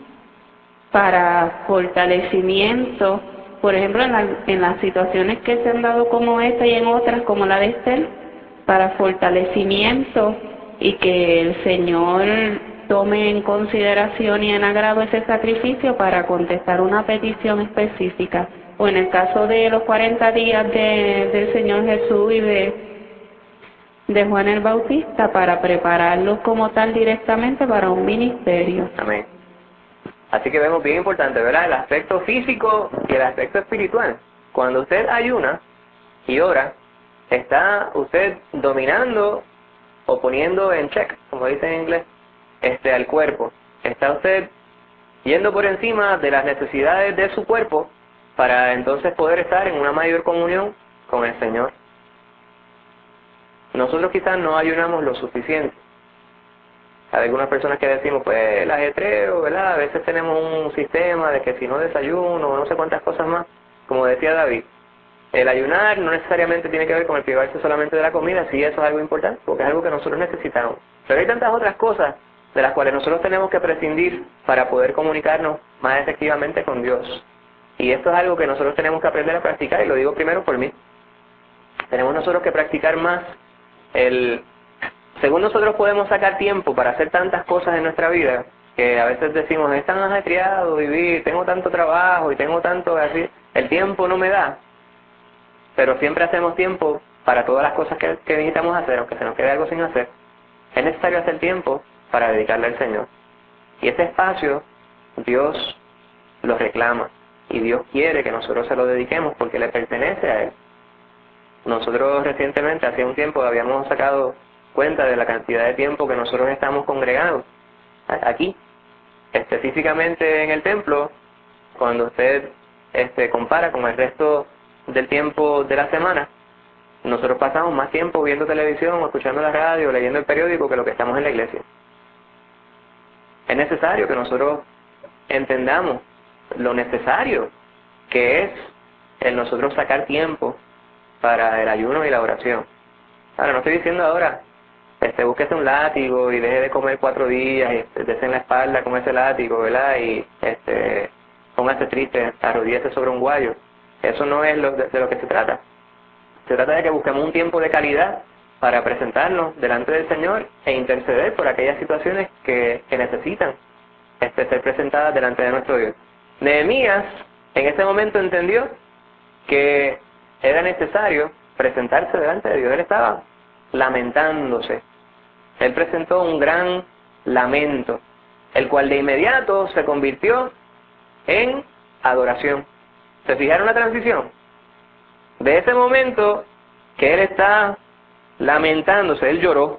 para fortalecimiento, por ejemplo, en las situaciones que se han dado como esta y en otras como la de Esther, para fortalecimiento y que el Señor tome en consideración y en agrado ese sacrificio para contestar una petición específica. O en el caso de los 40 días del Señor Jesús y de Juan el Bautista, para prepararlos como tal directamente para un ministerio. Amén. Así que vemos bien importante, ¿verdad? El aspecto físico y el aspecto espiritual. Cuando usted ayuna y ora, está usted dominando o poniendo en check, como dice en inglés, al cuerpo. Está usted yendo por encima de las necesidades de su cuerpo para entonces poder estar en una mayor comunión con el Señor. Nosotros quizás no ayunamos lo suficiente. Hay algunas personas que decimos, pues el ajetreo, ¿verdad? A veces tenemos un sistema de que si no desayuno, no sé cuántas cosas más. Como decía David, el ayunar no necesariamente tiene que ver con el privarse solamente de la comida, sí, eso es algo importante, porque es algo que nosotros necesitamos. Pero hay tantas otras cosas de las cuales nosotros tenemos que prescindir para poder comunicarnos más efectivamente con Dios. Y esto es algo que nosotros tenemos que aprender a practicar, y lo digo primero por mí. Tenemos nosotros que practicar más según nosotros podemos sacar tiempo para hacer tantas cosas en nuestra vida, que a veces decimos, es tan ajetreado vivir, tengo tanto trabajo y tengo tanto así, el tiempo no me da, pero siempre hacemos tiempo para todas las cosas que necesitamos hacer, aunque se nos quede algo sin hacer. Es necesario hacer tiempo para dedicarle al Señor. Y ese espacio, Dios lo reclama, y Dios quiere que nosotros se lo dediquemos porque le pertenece a Él. Nosotros recientemente, hace un tiempo, habíamos sacado cuenta de la cantidad de tiempo que nosotros estamos congregados aquí, específicamente en el templo. Cuando usted compara con el resto del tiempo de la semana, nosotros pasamos más tiempo viendo televisión, o escuchando la radio, leyendo el periódico, que lo que estamos en la iglesia. Es necesario que nosotros entendamos lo necesario que es el nosotros sacar tiempo para el ayuno y la oración. Ahora, no estoy diciendo ahora, búsquese un látigo y deje de comer 4 días, y dese en la espalda con ese látigo, ¿verdad? Y póngase triste, arrodíllese sobre un guayo. Eso no es de lo que se trata. Se trata de que busquemos un tiempo de calidad para presentarnos delante del Señor e interceder por aquellas situaciones que necesitan ser presentadas delante de nuestro Dios. Nehemías en ese momento entendió que era necesario presentarse delante de Dios. Él estaba lamentándose. Él presentó un gran lamento, el cual de inmediato se convirtió en adoración. ¿Se fijaron la transición? De ese momento que él está lamentándose, él lloró.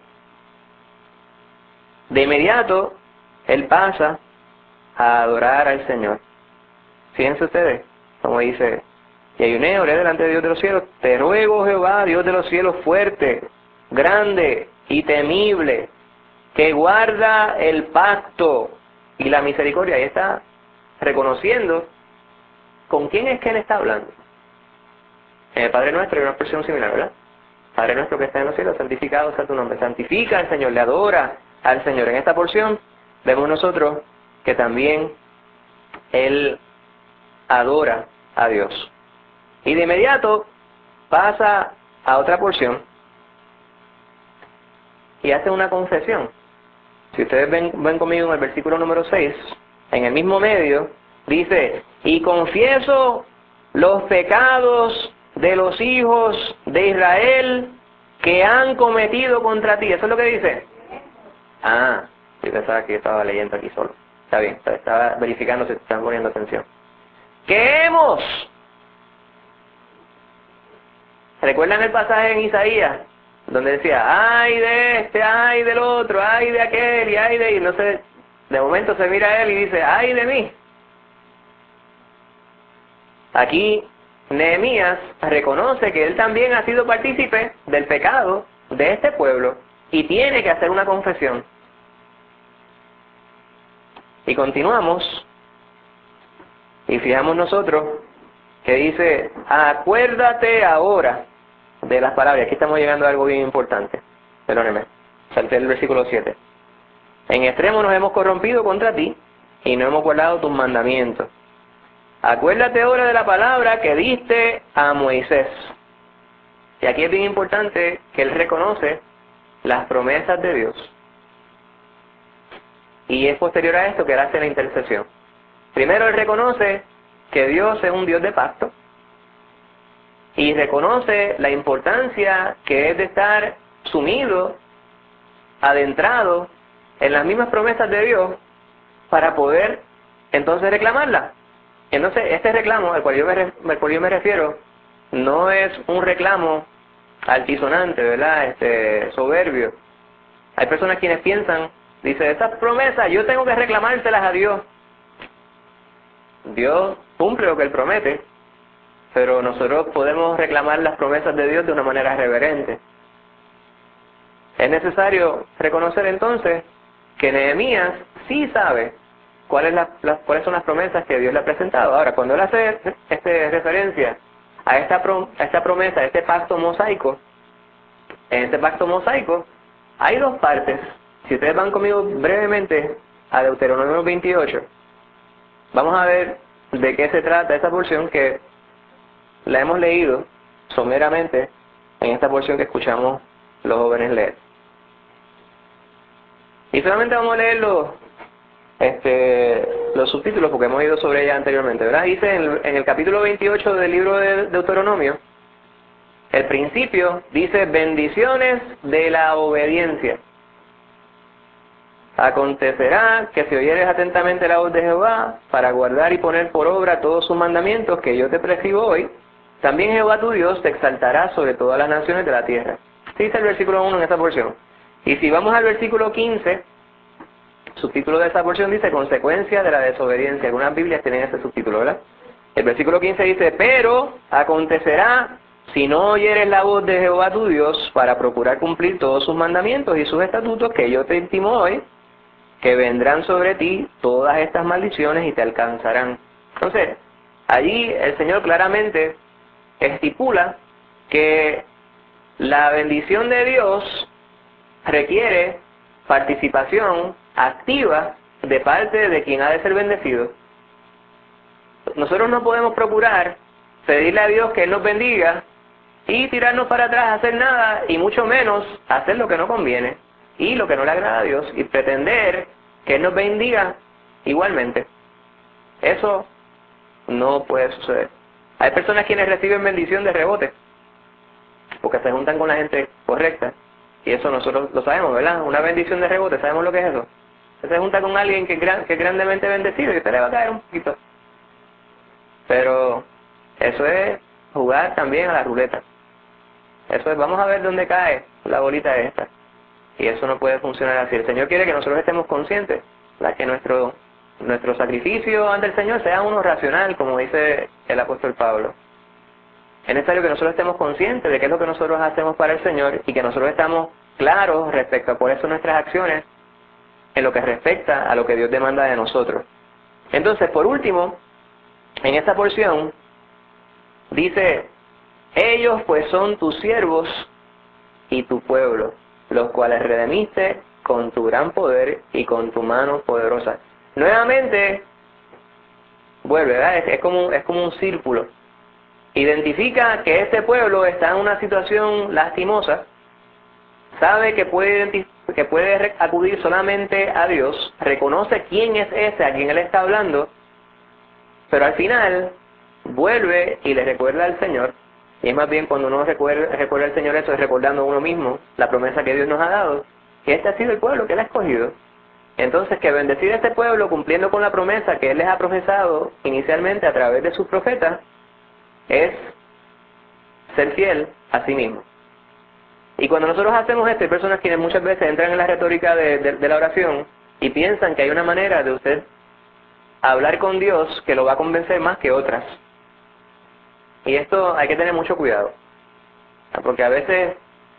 De inmediato, él pasa a adorar al Señor. Fíjense ustedes, como dice, y ayuné, oré delante de Dios de los cielos, te ruego, Jehová, Dios de los cielos, fuerte, grande y temible, que guarda el pacto y la misericordia. Ahí está reconociendo con quién es que él está hablando. En el Padre Nuestro hay una expresión similar, ¿verdad? Padre nuestro que está en los cielos, santificado sea tu nombre. Santifica al Señor, le adora al Señor. En esta porción vemos nosotros que también él adora a Dios. Y de inmediato pasa a otra porción y hace una confesión. Si ustedes ven conmigo en el versículo número 6, en el mismo medio, dice, y confieso los pecados de los hijos de Israel que han cometido contra ti. ¿Eso es lo que dice? Ah, yo pensaba que estaba leyendo aquí solo. Está bien, estaba verificando si están poniendo atención. ¿Qué hemos? ¿Recuerdan el pasaje en Isaías? Donde decía, ay de este, ay del otro, ay de aquel, y ay de... Y no sé, de momento se mira a él y dice, ay de mí. Aquí Nehemías reconoce que él también ha sido partícipe del pecado de este pueblo y tiene que hacer una confesión. Y continuamos y fijamos nosotros que dice, acuérdate ahora de las palabras. Aquí estamos llegando a algo bien importante. Perdóneme, salté el versículo 7. En extremo nos hemos corrompido contra ti y no hemos guardado tus mandamientos. Acuérdate ahora de la palabra que diste a Moisés. Y aquí es bien importante que él reconoce las promesas de Dios. Y es posterior a esto que él hace la intercesión. Primero él reconoce que Dios es un Dios de pacto. Y reconoce la importancia que es de estar sumido, adentrado en las mismas promesas de Dios para poder entonces reclamarlas. Entonces este reclamo al cual yo me refiero no es un reclamo altisonante, ¿verdad? Soberbio. Hay personas quienes piensan, dice, esas promesas yo tengo que reclamárselas a Dios. Dios cumple lo que Él promete, pero nosotros podemos reclamar las promesas de Dios de una manera reverente. Es necesario reconocer entonces que Nehemías sí sabe cuáles son las promesas que Dios le ha presentado. Ahora, cuando él hace referencia a esta promesa, a este pacto mosaico, en este pacto mosaico hay dos partes. Si ustedes van conmigo brevemente a Deuteronomio 28, vamos a ver de qué se trata esa porción que la hemos leído someramente en esta porción que escuchamos los jóvenes leer. Y solamente vamos a leer los subtítulos porque hemos ido sobre ella anteriormente, ¿verdad? Dice en el capítulo 28 del libro de Deuteronomio, el principio dice: bendiciones de la obediencia. Acontecerá que si oyeres atentamente la voz de Jehová para guardar y poner por obra todos sus mandamientos que yo te prescribo hoy, también Jehová tu Dios te exaltará sobre todas las naciones de la tierra. Sí, dice el versículo 1 en esa porción. Y si vamos al versículo 15, subtítulo de esa porción dice: consecuencia de la desobediencia. Algunas Biblias tienen ese subtítulo, ¿verdad? El versículo 15 dice: pero acontecerá si no oyeres la voz de Jehová tu Dios para procurar cumplir todos sus mandamientos y sus estatutos que yo te intimo hoy, que vendrán sobre ti todas estas maldiciones y te alcanzarán. Entonces, allí el Señor claramente estipula que la bendición de Dios requiere participación activa de parte de quien ha de ser bendecido. Nosotros no podemos procurar pedirle a Dios que Él nos bendiga y tirarnos para atrás a hacer nada, y mucho menos hacer lo que no conviene y lo que no le agrada a Dios y pretender que Él nos bendiga igualmente. Eso no puede suceder. Hay personas quienes reciben bendición de rebote porque se juntan con la gente correcta, y eso nosotros lo sabemos, ¿verdad? Una bendición de rebote, ¿sabemos lo que es eso? Usted se junta con alguien que es grandemente bendecido y usted le va a caer un poquito. Pero eso es jugar también a la ruleta. Eso es, vamos a ver dónde cae la bolita esta. Y eso no puede funcionar así. El Señor quiere que nosotros estemos conscientes, ¿verdad? Que nuestro sacrificio ante el Señor sea uno racional, como dice el apóstol Pablo. Es necesario que nosotros estemos conscientes de qué es lo que nosotros hacemos para el Señor y que nosotros estamos claros respecto a cuáles son nuestras acciones en lo que respecta a lo que Dios demanda de nosotros. Entonces, por último, en esta porción dice: ellos pues son tus siervos y tu pueblo, los cuales redimiste con tu gran poder y con tu mano poderosa. Nuevamente vuelve, ¿verdad? Es como un círculo. Identifica que este pueblo está en una situación lastimosa, sabe que puede acudir solamente a Dios, reconoce quién es ese a quien él está hablando, pero al final vuelve y le recuerda al Señor. Y es más bien, cuando uno recuerda al Señor, eso es recordando a uno mismo la promesa que Dios nos ha dado, que este ha sido el pueblo que Él ha escogido. Entonces, que bendecir a este pueblo cumpliendo con la promesa que Él les ha profesado inicialmente a través de sus profetas es ser fiel a sí mismo. Y cuando nosotros hacemos esto, hay personas quienes muchas veces entran en la retórica de la oración y piensan que hay una manera de usted hablar con Dios que lo va a convencer más que otras. Y esto hay que tener mucho cuidado, porque a veces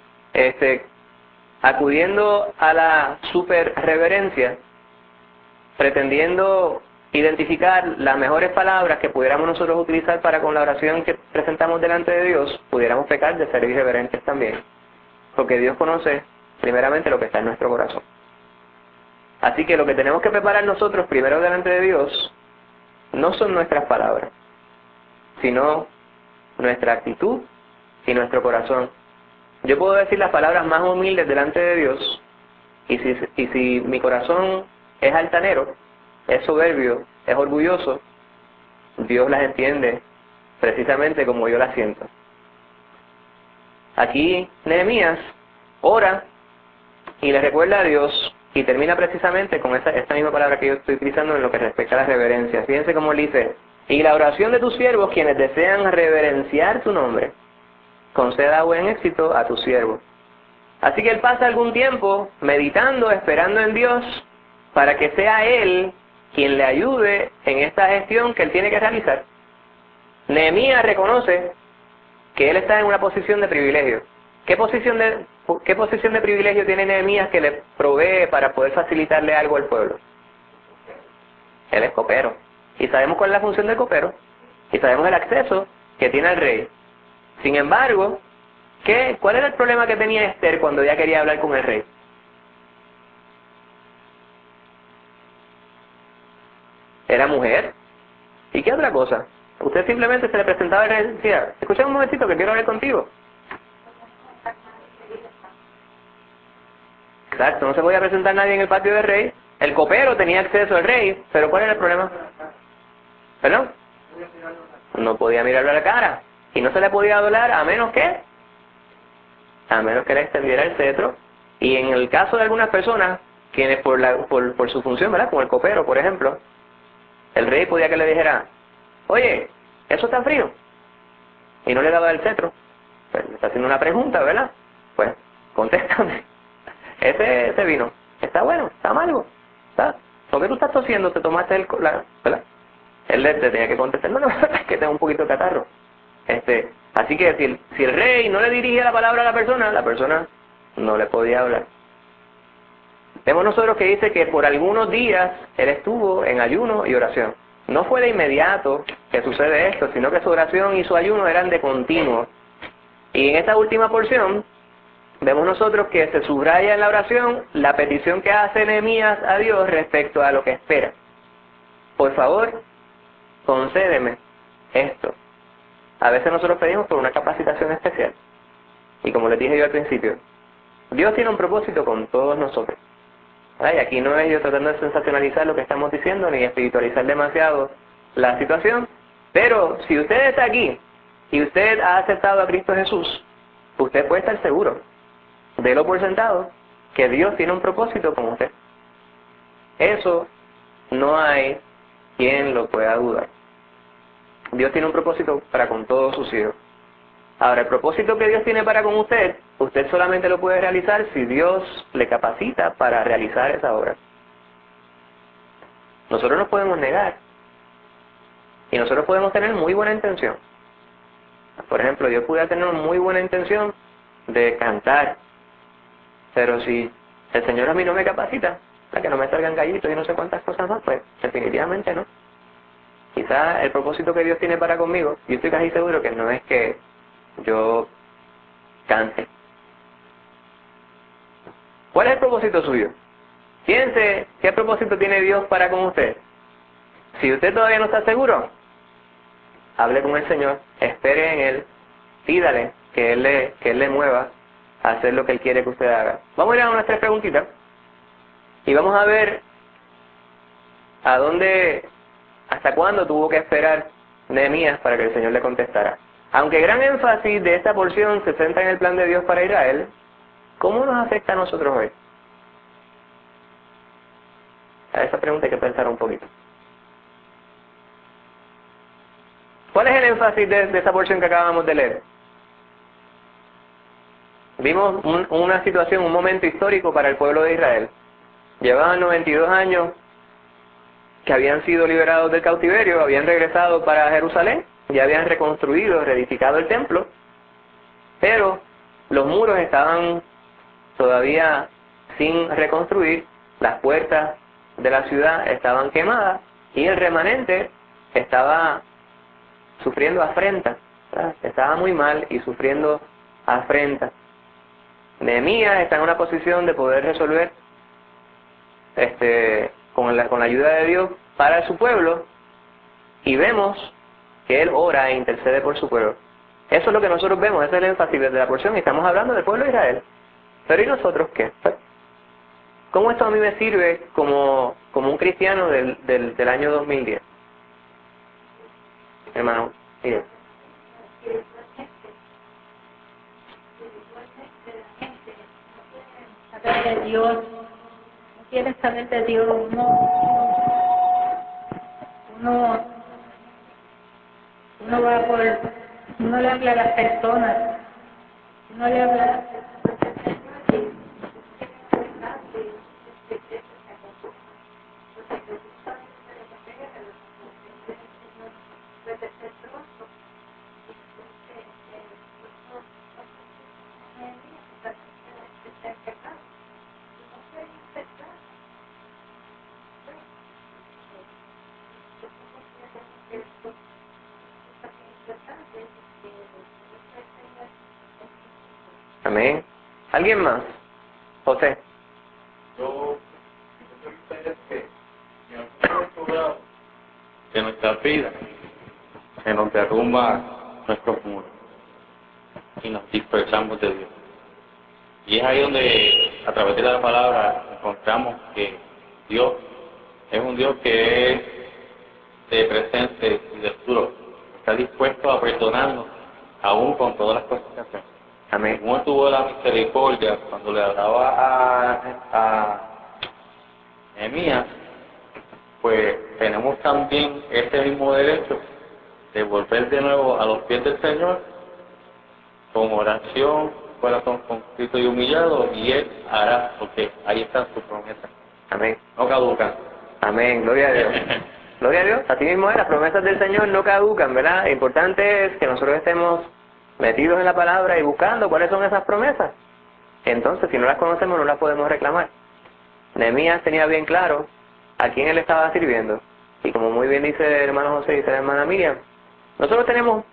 acudiendo a la super reverencia, pretendiendo identificar las mejores palabras que pudiéramos nosotros utilizar para con la oración que presentamos delante de Dios, pudiéramos pecar de ser irreverentes también, porque Dios conoce primeramente lo que está en nuestro corazón. Así que lo que tenemos que preparar nosotros primero delante de Dios no son nuestras palabras, sino nuestra actitud y nuestro corazón. Yo puedo decir las palabras más humildes delante de Dios, y si mi corazón es altanero, es soberbio, es orgulloso, Dios las entiende precisamente como yo las siento. Aquí Nehemías ora y le recuerda a Dios, y termina precisamente con esta misma palabra que yo estoy utilizando en lo que respecta a la reverencia. Fíjense cómo él dice: y la oración de tus siervos, quienes desean reverenciar tu nombre, conceda buen éxito a tus siervos. Así que él pasa algún tiempo meditando, esperando en Dios, para que sea Él quien le ayude en esta gestión que él tiene que realizar. Nehemías reconoce que él está en una posición de privilegio. ¿Qué posición de privilegio tiene Nehemías que le provee para poder facilitarle algo al pueblo? Él es copero. Y sabemos cuál es la función del copero. Y sabemos el acceso que tiene el rey. Sin embargo, ¿cuál era el problema que tenía Esther cuando ella quería hablar con el rey? Era mujer. ¿Y qué otra cosa? Usted simplemente se le presentaba al rey y decía, escucha un momentito que quiero hablar contigo. Exacto, no se podía presentar nadie en el patio del rey. El copero tenía acceso al rey, pero ¿cuál era el problema? ¿Perdón? No podía mirarlo a la cara. Y no se le podía hablar a menos que le extendiera el cetro. Y en el caso de algunas personas, quienes por su función, ¿verdad? Como el copero, por ejemplo, el rey podía que le dijera, oye, ¿eso está frío? Y no le daba el cetro. Pues me está haciendo una pregunta, ¿verdad? Pues, contéstame. Ese vino, ¿está bueno? ¿Está amargo? ¿Está? ¿Por qué tú estás tosiendo? ¿Te tomaste ¿verdad? Él le tenía que contestar, no, es que tengo un poquito de catarro. Así que si el rey no le dirigía la palabra a la persona no le podía hablar. Vemos nosotros que dice que por algunos días él estuvo en ayuno y oración. No fue de inmediato que sucede esto, sino que su oración y su ayuno eran de continuo. Y en esta última porción, vemos nosotros que se subraya en la oración la petición que hace Nehemías a Dios respecto a lo que espera. Por favor, concédeme esto. A veces nosotros pedimos por una capacitación especial. Y como les dije yo al principio, Dios tiene un propósito con todos nosotros. Y aquí no es yo tratando de sensacionalizar lo que estamos diciendo, ni espiritualizar demasiado la situación. Pero si usted está aquí y usted ha aceptado a Cristo Jesús, usted puede estar seguro, délo por sentado, que Dios tiene un propósito con usted. Eso no hay quien lo pueda dudar. Dios tiene un propósito para con todos sus hijos. Ahora, el propósito que Dios tiene para con usted, usted solamente lo puede realizar si Dios le capacita para realizar esa obra. Nosotros nos podemos negar y nosotros podemos tener muy buena intención. Por ejemplo, yo pudiera tener una muy buena intención de cantar, pero si el Señor a mí no me capacita, para que no me salgan gallitos y no sé cuántas cosas más, pues definitivamente no. Quizás el propósito que Dios tiene para conmigo, yo estoy casi seguro que no es que yo cante. ¿Cuál es el propósito suyo? Piense, ¿qué propósito tiene Dios para con usted? Si usted todavía no está seguro, hable con el Señor, espere en Él, pídale que Él le mueva a hacer lo que Él quiere que usted haga. Vamos a ir a unas 3 preguntitas y vamos a ver hasta cuándo tuvo que esperar Nehemías para que el Señor le contestara. Aunque gran énfasis de esta porción se centra en el plan de Dios para Israel, ¿cómo nos afecta a nosotros hoy? A esa pregunta hay que pensar un poquito. ¿Cuál es el énfasis de esa porción que acabamos de leer? Vimos una situación, un momento histórico para el pueblo de Israel. Llevaban 92 años que habían sido liberados del cautiverio, habían regresado para Jerusalén, ya habían reconstruido, reedificado el templo, pero los muros estaban todavía sin reconstruir, las puertas de la ciudad estaban quemadas y el remanente estaba sufriendo afrenta, ¿verdad? Estaba muy mal y sufriendo afrenta. Nehemías está en una posición de poder resolver con la ayuda de Dios para su pueblo, y vemos que él ora e intercede por su pueblo. Eso es lo que nosotros vemos, ese es el énfasis de la porción, y estamos hablando del pueblo de Israel. Pero ¿y nosotros qué? ¿Cómo esto a mí me sirve como un cristiano del año 2010? Hermano, mire. Saber de Dios, no quiere saber de Dios, uno va uno le habla a las personas, uno le habla a las personas. Amén. ¿Alguien más? José. Yo creo que en algún momento dado de nuestra vida se nos derrumba nuestros muros y nos dispersamos de Dios. Y es ahí donde, a través de la palabra, encontramos que Dios es un Dios que es de presente y de futuro. Está dispuesto a perdonarnos, aún con todas las cosas que hacemos. Amén. Como tuvo la misericordia cuando le hablaba a Nehemías, pues tenemos también ese mismo derecho de volver de nuevo a los pies del Señor con oración, corazón contrito y humillado, y Él hará, porque ahí están sus promesas. Amén. No caducan. Amén. Gloria a Dios. Gloria a Dios. Así mismo es, las promesas del Señor no caducan, ¿verdad? Lo importante es que nosotros estemos metidos en la palabra y buscando cuáles son esas promesas. Entonces, si no las conocemos, no las podemos reclamar. Nehemías tenía bien claro a quién él estaba sirviendo. Y como muy bien dice el hermano José y dice la hermana Miriam, nosotros tenemos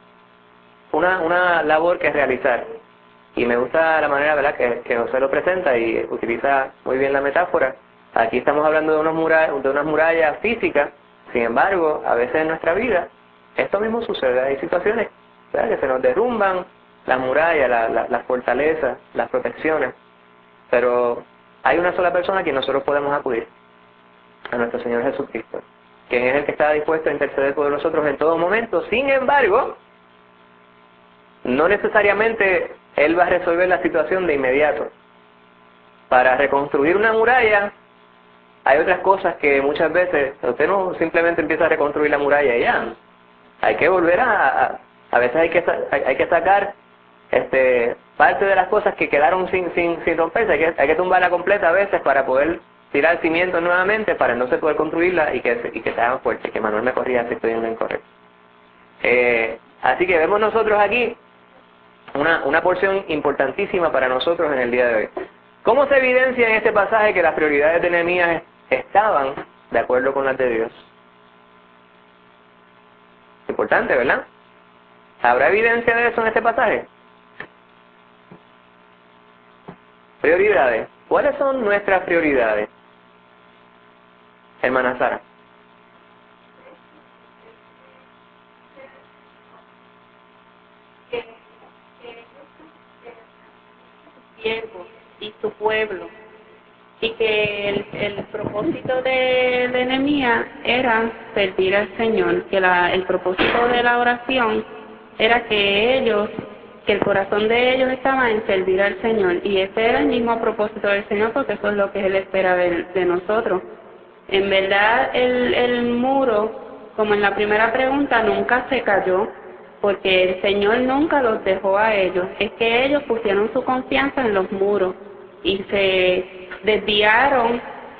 una labor que realizar. Y me gusta la manera, ¿verdad?, que José lo presenta y utiliza muy bien la metáfora. Aquí estamos hablando de unas murallas físicas. Sin embargo, a veces en nuestra vida esto mismo sucede. Hay situaciones, ¿verdad?, que se nos derrumban las murallas, las fortalezas, las protecciones. Pero hay una sola persona a quien nosotros podemos acudir, a nuestro Señor Jesucristo, quien es el que está dispuesto a interceder por nosotros en todo momento. Sin embargo, no necesariamente Él va a resolver la situación de inmediato. Para reconstruir una muralla, hay otras cosas que muchas veces usted no simplemente empieza a reconstruir la muralla y ya. Hay que volver a veces hay que sacar parte de las cosas que quedaron sin romperse. Hay que tumbarla completa a veces para poder tirar cimientos nuevamente, para entonces poder construirla y que se hagan fuertes. Que Manuel me corría si estoy en lo incorrecto. Así que vemos nosotros aquí una porción importantísima para nosotros en el día de hoy. ¿Cómo se evidencia en este pasaje que las prioridades de Nehemías estaban de acuerdo con las de Dios? Importante, ¿verdad? ¿Habrá evidencia de eso en este pasaje? Prioridades. ¿Cuáles son nuestras prioridades? Hermana Sara. Siervo y su pueblo, y que el propósito de Nehemías era servir al Señor, que el propósito de la oración era que el corazón de ellos estaba en servir al Señor, y ese era el mismo propósito del Señor, porque eso es lo que Él espera de nosotros. En verdad, el muro, como en la primera pregunta, nunca se cayó, porque el Señor nunca los dejó a ellos. Es que ellos pusieron su confianza en los muros y se desviaron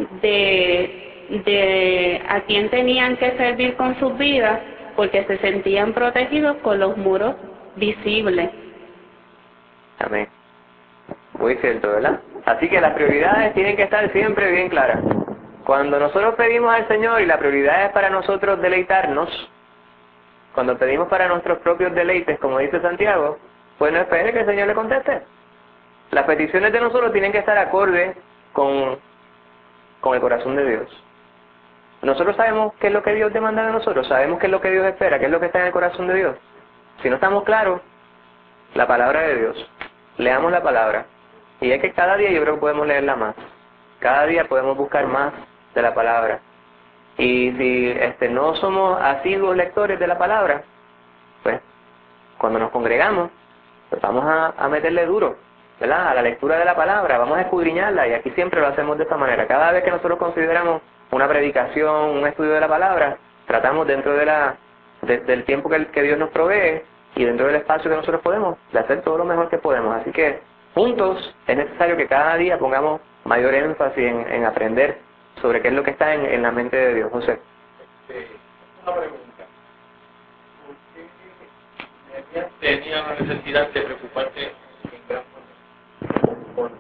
de a quién tenían que servir con sus vidas, porque se sentían protegidos con los muros visibles. Amén. Muy cierto, ¿verdad? Así que las prioridades tienen que estar siempre bien claras. Cuando nosotros pedimos al Señor y la prioridad es para nosotros deleitarnos, cuando pedimos para nuestros propios deleites, como dice Santiago, pues no espere que el Señor le conteste. Las peticiones de nosotros tienen que estar acorde con el corazón de Dios. Nosotros sabemos qué es lo que Dios demanda de nosotros, sabemos qué es lo que Dios espera, qué es lo que está en el corazón de Dios. Si no estamos claros, la palabra de Dios, leamos la palabra. Y es que cada día yo creo que podemos leerla más. Cada día podemos buscar más de la palabra. Y si no somos asiduos lectores de la palabra, pues cuando nos congregamos, pues vamos a meterle duro, ¿verdad?, a la lectura de la palabra, vamos a escudriñarla, y aquí siempre lo hacemos de esta manera. Cada vez que nosotros consideramos una predicación, un estudio de la palabra, tratamos dentro del tiempo que Dios nos provee y dentro del espacio que nosotros podemos, de hacer todo lo mejor que podemos. Así que juntos es necesario que cada día pongamos mayor énfasis en aprender sobre qué es lo que está en la mente de Dios. José. Una pregunta. ¿Por qué Nehemías tenía la necesidad de preocuparse en gran manera por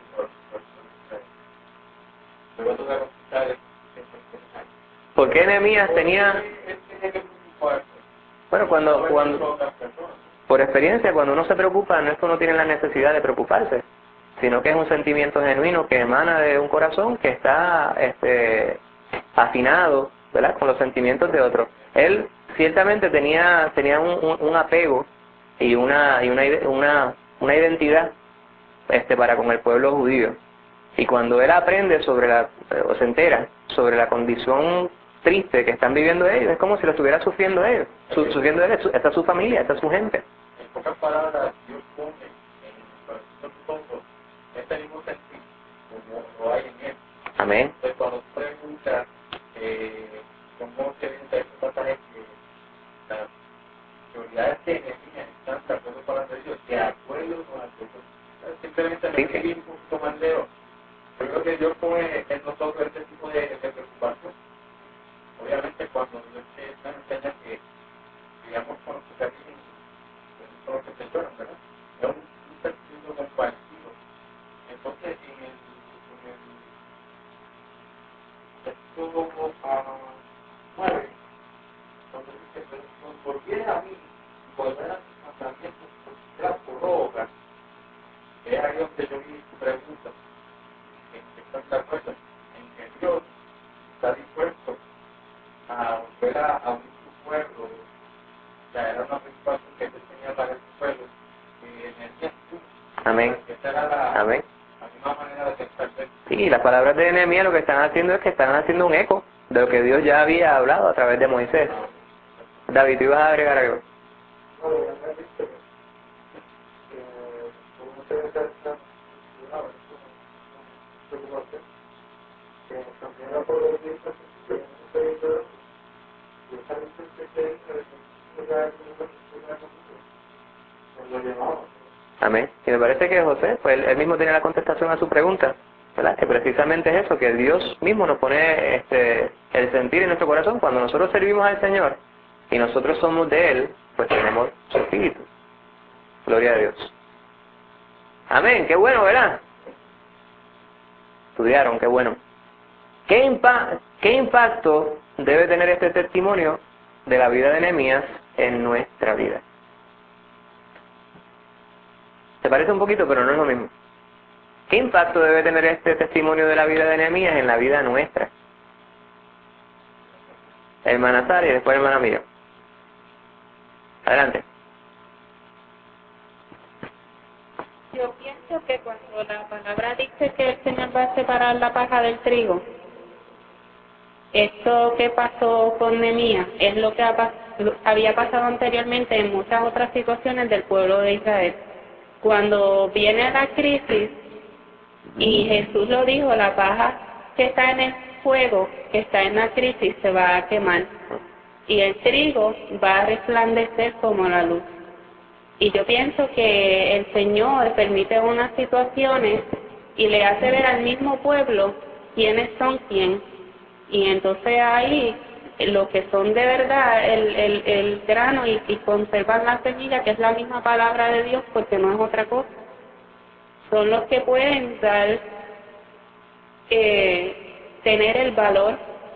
luego de conquistar el ¿Por qué Nehemías tenía? él tenía que preocuparse? Bueno, por experiencia, cuando uno se preocupa, no es que uno tiene la necesidad de preocuparse, sino que es un sentimiento genuino que emana de un corazón que está afinado, ¿verdad?, con los sentimientos de otros. Él ciertamente tenía un apego y una identidad para con el pueblo judío. Y cuando él aprende o se entera sobre la condición triste que están viviendo ellos, es como si lo estuviera sufriendo ellos. Sufriendo él, esta es su familia, esta es su gente. En pocas palabras, Dios pone en el corazón de nosotros este mismo sentir como lo hay en él. Amén. Entonces, cuando tú preguntas cómo se orienta este pasaje, que las prioridades que Nehemías están de acuerdo con las de Dios, de acuerdo con las de Dios. Simplemente me escribí un poquito más lejos. Yo creo que Dios pone en nosotros este tipo de preocupación. Obviamente, cuando Dios te enseña que digamos con los que se ríen, con los que se lloran, ¿verdad? Es un sentimiento compartido. Entonces, en el texto 9, cuando dice, pero si os volviera a mí y volver a mis mandamientos, pues por obra, es ahí donde yo vi tu pregunta, en que estás de acuerdo, en que Dios está dispuesto a volver a unir su pueblo. O sea, era una preocupación que Dios tenía para su pueblo, que Nehemías tuvo. Amén. Esa era Amén. la misma manera de pensar de él. Sí, las palabras de Nehemías lo que están haciendo es que están haciendo un eco de lo que Dios ya había hablado a través de Moisés. David, ¿tú ibas a agregar algo? Amén. Y me parece que José, pues él mismo tiene la contestación a su pregunta, ¿verdad? Que precisamente es eso, que Dios mismo nos pone el sentir en nuestro corazón. Cuando nosotros servimos al Señor y nosotros somos de Él, pues tenemos su espíritu. Gloria a Dios. Amén. Qué bueno, ¿verdad? Estudiaron, qué bueno. ¿Qué impacto debe tener este testimonio de la vida de Nehemías en nuestra vida? Se parece un poquito, pero no es lo mismo. ¿Qué impacto debe tener este testimonio de la vida de Nehemías en la vida nuestra? Hermana Sara y después hermana Miriam. Adelante. Yo pienso que cuando la palabra dice que el Señor va a separar la paja del trigo, esto que pasó con Nehemías es lo que había pasado anteriormente en muchas otras situaciones del pueblo de Israel. Cuando viene la crisis, y Jesús lo dijo, la paja que está en el fuego, que está en la crisis, se va a quemar, y el trigo va a resplandecer como la luz. Y yo pienso que el Señor permite unas situaciones y le hace ver al mismo pueblo quiénes son quién. Y entonces ahí los que son de verdad el grano y conservan la semilla, que es la misma palabra de Dios, porque no es otra cosa, son los que pueden dar, tener el valor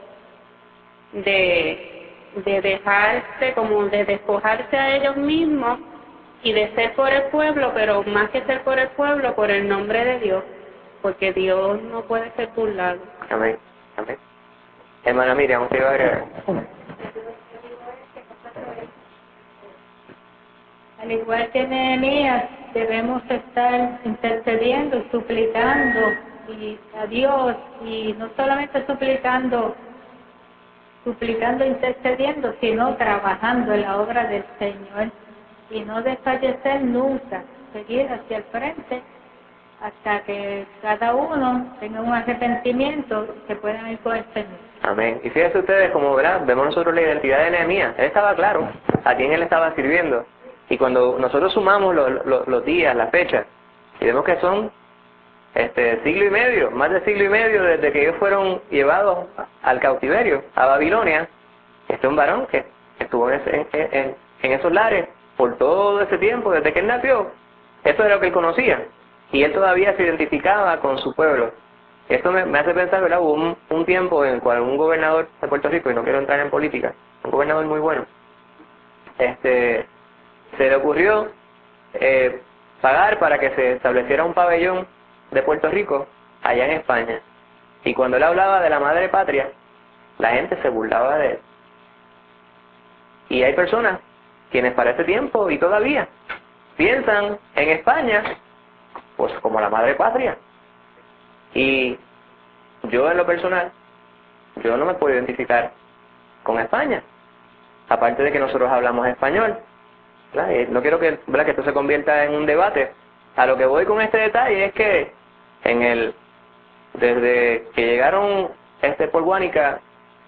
de dejarse, como de despojarse a ellos mismos y de ser por el pueblo, pero más que ser por el pueblo, por el nombre de Dios, porque Dios no puede ser burlado. Amén. Amén. Hermana Miriam, ¿usted iba a agregar? Al igual que Nehemías, debemos estar intercediendo, suplicando a Dios, y no solamente suplicando, intercediendo, sino trabajando en la obra del Señor y no desfallecer nunca, seguir hacia el frente hasta que cada uno tenga un arrepentimiento y que puedan ir con el Señor. Amén. Y fíjense ustedes, como verán, vemos nosotros la identidad de Nehemías. Él estaba claro a quién él estaba sirviendo. Y cuando nosotros sumamos los días, las fechas, y vemos que son siglo y medio, más de siglo y medio desde que ellos fueron llevados al cautiverio, a Babilonia, este es un varón que estuvo en esos lares por todo ese tiempo, desde que él nació. Eso era lo que él conocía. Y él todavía se identificaba con su pueblo. Esto me hace pensar, ¿verdad? Hubo un tiempo en el cual un gobernador de Puerto Rico, y no quiero entrar en política, un gobernador muy bueno, se le ocurrió pagar para que se estableciera un pabellón de Puerto Rico allá en España. Y cuando él hablaba de la madre patria, la gente se burlaba de él. Y hay personas quienes para ese tiempo y todavía piensan en España pues como la madre patria. Y yo en lo personal, yo no me puedo identificar con España, aparte de que nosotros hablamos español, ¿verdad? Y no quiero que, ¿verdad?, que esto se convierta en un debate. A lo que voy con este detalle es que desde que llegaron por Guánica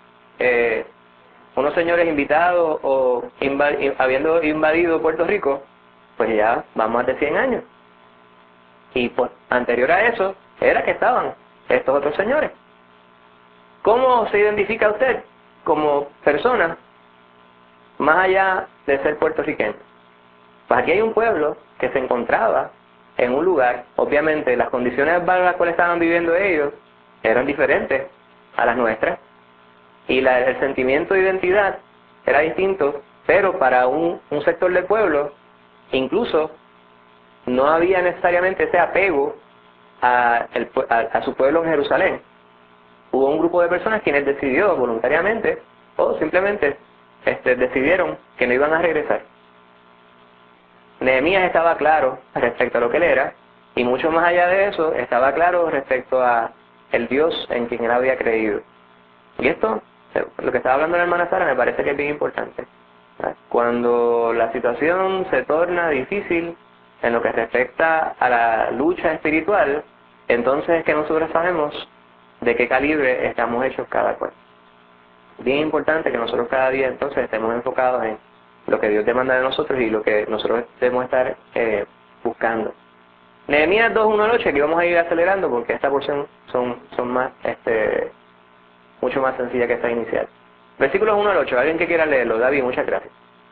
unos señores invitados o habiendo invadido Puerto Rico, pues ya van más de 100 años. Y pues anterior a eso era que estaban estos otros señores. ¿Cómo se identifica usted como persona más allá de ser puertorriqueño? Pues aquí hay un pueblo que se encontraba en un lugar, obviamente las condiciones bajo las cuales estaban viviendo ellos eran diferentes a las nuestras, y el sentimiento de identidad era distinto, pero para un sector del pueblo incluso no había necesariamente ese apego a su pueblo en Jerusalén. Hubo un grupo de personas quienes decidió voluntariamente o simplemente decidieron que no iban a regresar. Nehemías estaba claro respecto a lo que él era, y mucho más allá de eso estaba claro respecto a el Dios en quien él había creído. Y esto, lo que estaba hablando la hermana Sara, me parece que es bien importante. Cuando la situación se torna difícil en lo que respecta a la lucha espiritual, entonces es que nosotros sabemos de qué calibre estamos hechos cada cual. Bien importante que nosotros cada día entonces estemos enfocados en lo que Dios demanda de nosotros y lo que nosotros debemos estar buscando. Nehemías 2:1-8, que vamos a ir acelerando porque esta porción son más mucho más sencilla que esta inicial. Versículos 1-8, alguien que quiera leerlo. David, muchas gracias.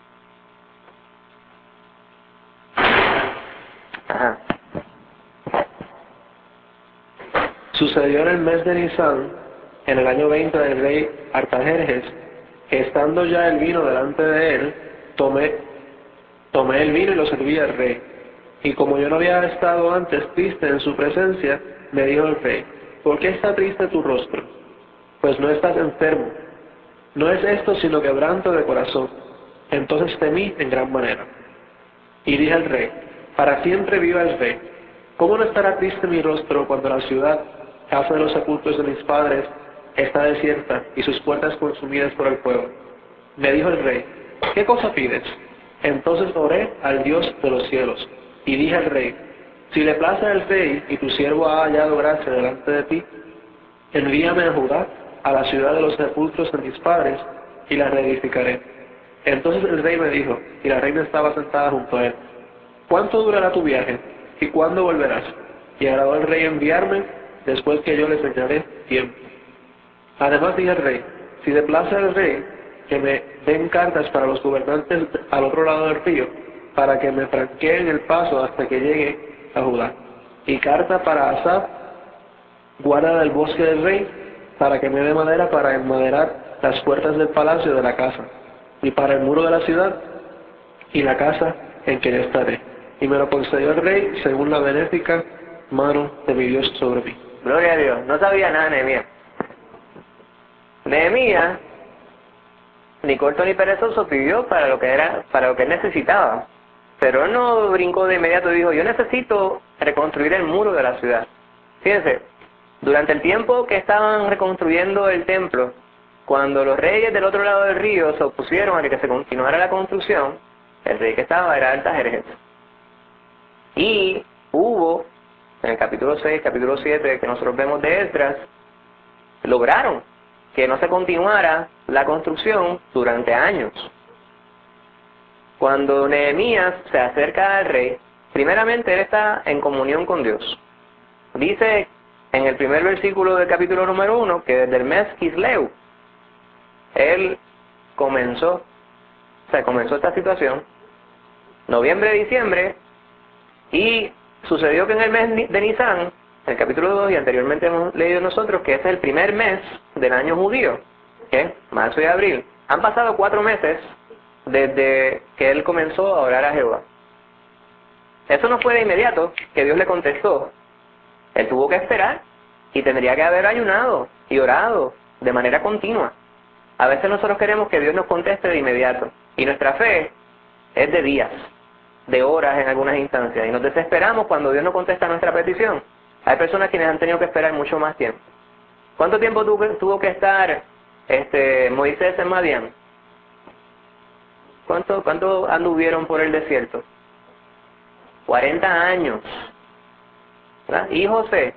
Ajá. Sucedió en el mes de Nisán, en el año 20 del rey Artajerjes, que estando ya el vino delante de él, tomé el vino y lo serví al rey. Y como yo no había estado antes triste en su presencia, me dijo el rey: ¿por qué está triste tu rostro? Pues no estás enfermo. No es esto sino quebranto de corazón. Entonces temí en gran manera. Y dije al rey: para siempre viva el rey. ¿Cómo no estará triste mi rostro cuando la ciudad, casa de los sepulcros de mis padres, está desierta y sus puertas consumidas por el fuego? Me dijo el rey: ¿qué cosa pides? Entonces oré al Dios de los cielos y dije al rey: si le place al rey y tu siervo ha hallado gracia delante de ti, envíame a Judá, a la ciudad de los sepulcros de mis padres, y la reedificaré. Entonces el rey me dijo, y la reina estaba sentada junto a él: ¿cuánto durará tu viaje? ¿Y cuándo volverás? Y agradó al rey enviarme después que yo le señalé tiempo. Además dije al rey: si le place al rey, que me den cartas para los gobernantes al otro lado del río, para que me franqueen el paso hasta que llegue a Judá. Y carta para Asaf, guarda del bosque del rey, para que me dé madera para enmaderar las puertas del palacio de la casa, y para el muro de la ciudad, y la casa en que yo estaré. Y me lo concedió el rey según la benéfica mano de mi Dios sobre mí. Gloria a Dios. No sabía nada Nehemías. Nehemías, ni corto ni perezoso, pidió para lo que él necesitaba. Pero él no brincó de inmediato y dijo: yo necesito reconstruir el muro de la ciudad. Fíjense, durante el tiempo que estaban reconstruyendo el templo, cuando los reyes del otro lado del río se opusieron a que se continuara la construcción, el rey que estaba era Artajerjes. Y hubo, en el capítulo 6, capítulo 7, que nosotros vemos de Esdras, lograron que no se continuara la construcción durante años. Cuando Nehemías se acerca al rey, primeramente él está en comunión con Dios. Dice en el primer versículo del capítulo número 1 que desde el mes Kisleu él comenzó esta situación, noviembre, diciembre, y sucedió que en el mes de Nisán, en el capítulo 2, y anteriormente hemos leído nosotros que ese es el primer mes del año judío, que es marzo y abril. Han pasado 4 meses desde que él comenzó a orar a Jehová. Eso no fue de inmediato que Dios le contestó. Él tuvo que esperar y tendría que haber ayunado y orado de manera continua. A veces nosotros queremos que Dios nos conteste de inmediato y nuestra fe es de días, de horas en algunas instancias, y nos desesperamos cuando Dios no contesta nuestra petición. Hay personas quienes han tenido que esperar mucho más tiempo. ¿Cuánto tiempo tuvo que estar Moisés en Madián? ¿Cuánto anduvieron por el desierto? 40 años. ¿Verdad? Y José,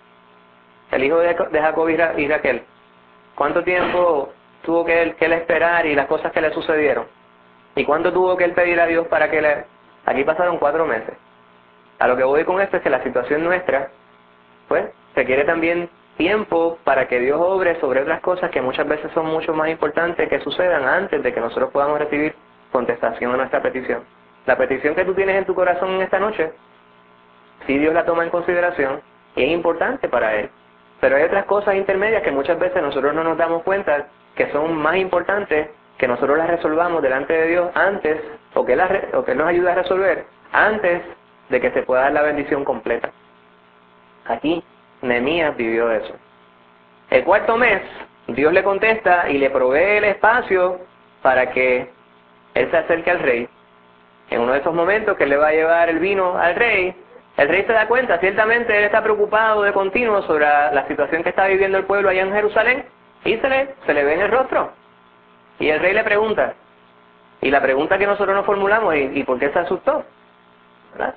el hijo de Jacob y Raquel, ¿cuánto tiempo tuvo que él esperar y las cosas que le sucedieron? ¿Y cuánto tuvo que él pedir a Dios para que le... Aquí pasaron 4 meses. A lo que voy con esto es que la situación nuestra, pues, requiere también tiempo para que Dios obre sobre otras cosas que muchas veces son mucho más importantes que sucedan antes de que nosotros podamos recibir contestación a nuestra petición. La petición que tú tienes en tu corazón en esta noche, si Dios la toma en consideración, y es importante para Él. Pero hay otras cosas intermedias que muchas veces nosotros no nos damos cuenta que son más importantes que nosotros las resolvamos delante de Dios antes, o que Él nos ayude a resolver antes de que se pueda dar la bendición completa. Aquí, Nehemías vivió eso. El 4º mes, Dios le contesta y le provee el espacio para que él se acerque al rey. En uno de esos momentos que él le va a llevar el vino al rey, el rey se da cuenta, ciertamente él está preocupado de continuo sobre la situación que está viviendo el pueblo allá en Jerusalén, y se le ve en el rostro. Y el rey le pregunta, y la pregunta que nosotros nos formulamos, ¿y por qué se asustó? ¿Verdad?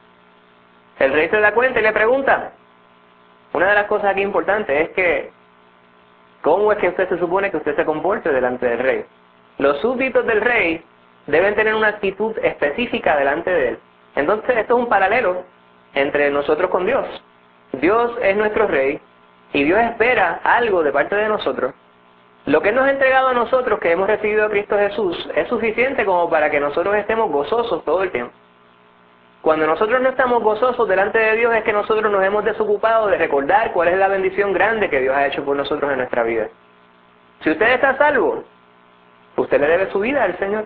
El rey se da cuenta y le pregunta. Una de las cosas aquí importantes es que, ¿cómo es que usted se supone que usted se comporte delante del rey? Los súbditos del rey deben tener una actitud específica delante de él. Entonces, esto es un paralelo entre nosotros con Dios. Dios es nuestro rey y Dios espera algo de parte de nosotros. Lo que Él nos ha entregado a nosotros, que hemos recibido a Cristo Jesús, es suficiente como para que nosotros estemos gozosos todo el tiempo. Cuando nosotros no estamos gozosos delante de Dios es que nosotros nos hemos desocupado de recordar cuál es la bendición grande que Dios ha hecho por nosotros en nuestra vida. Si usted está salvo, usted le debe su vida al Señor.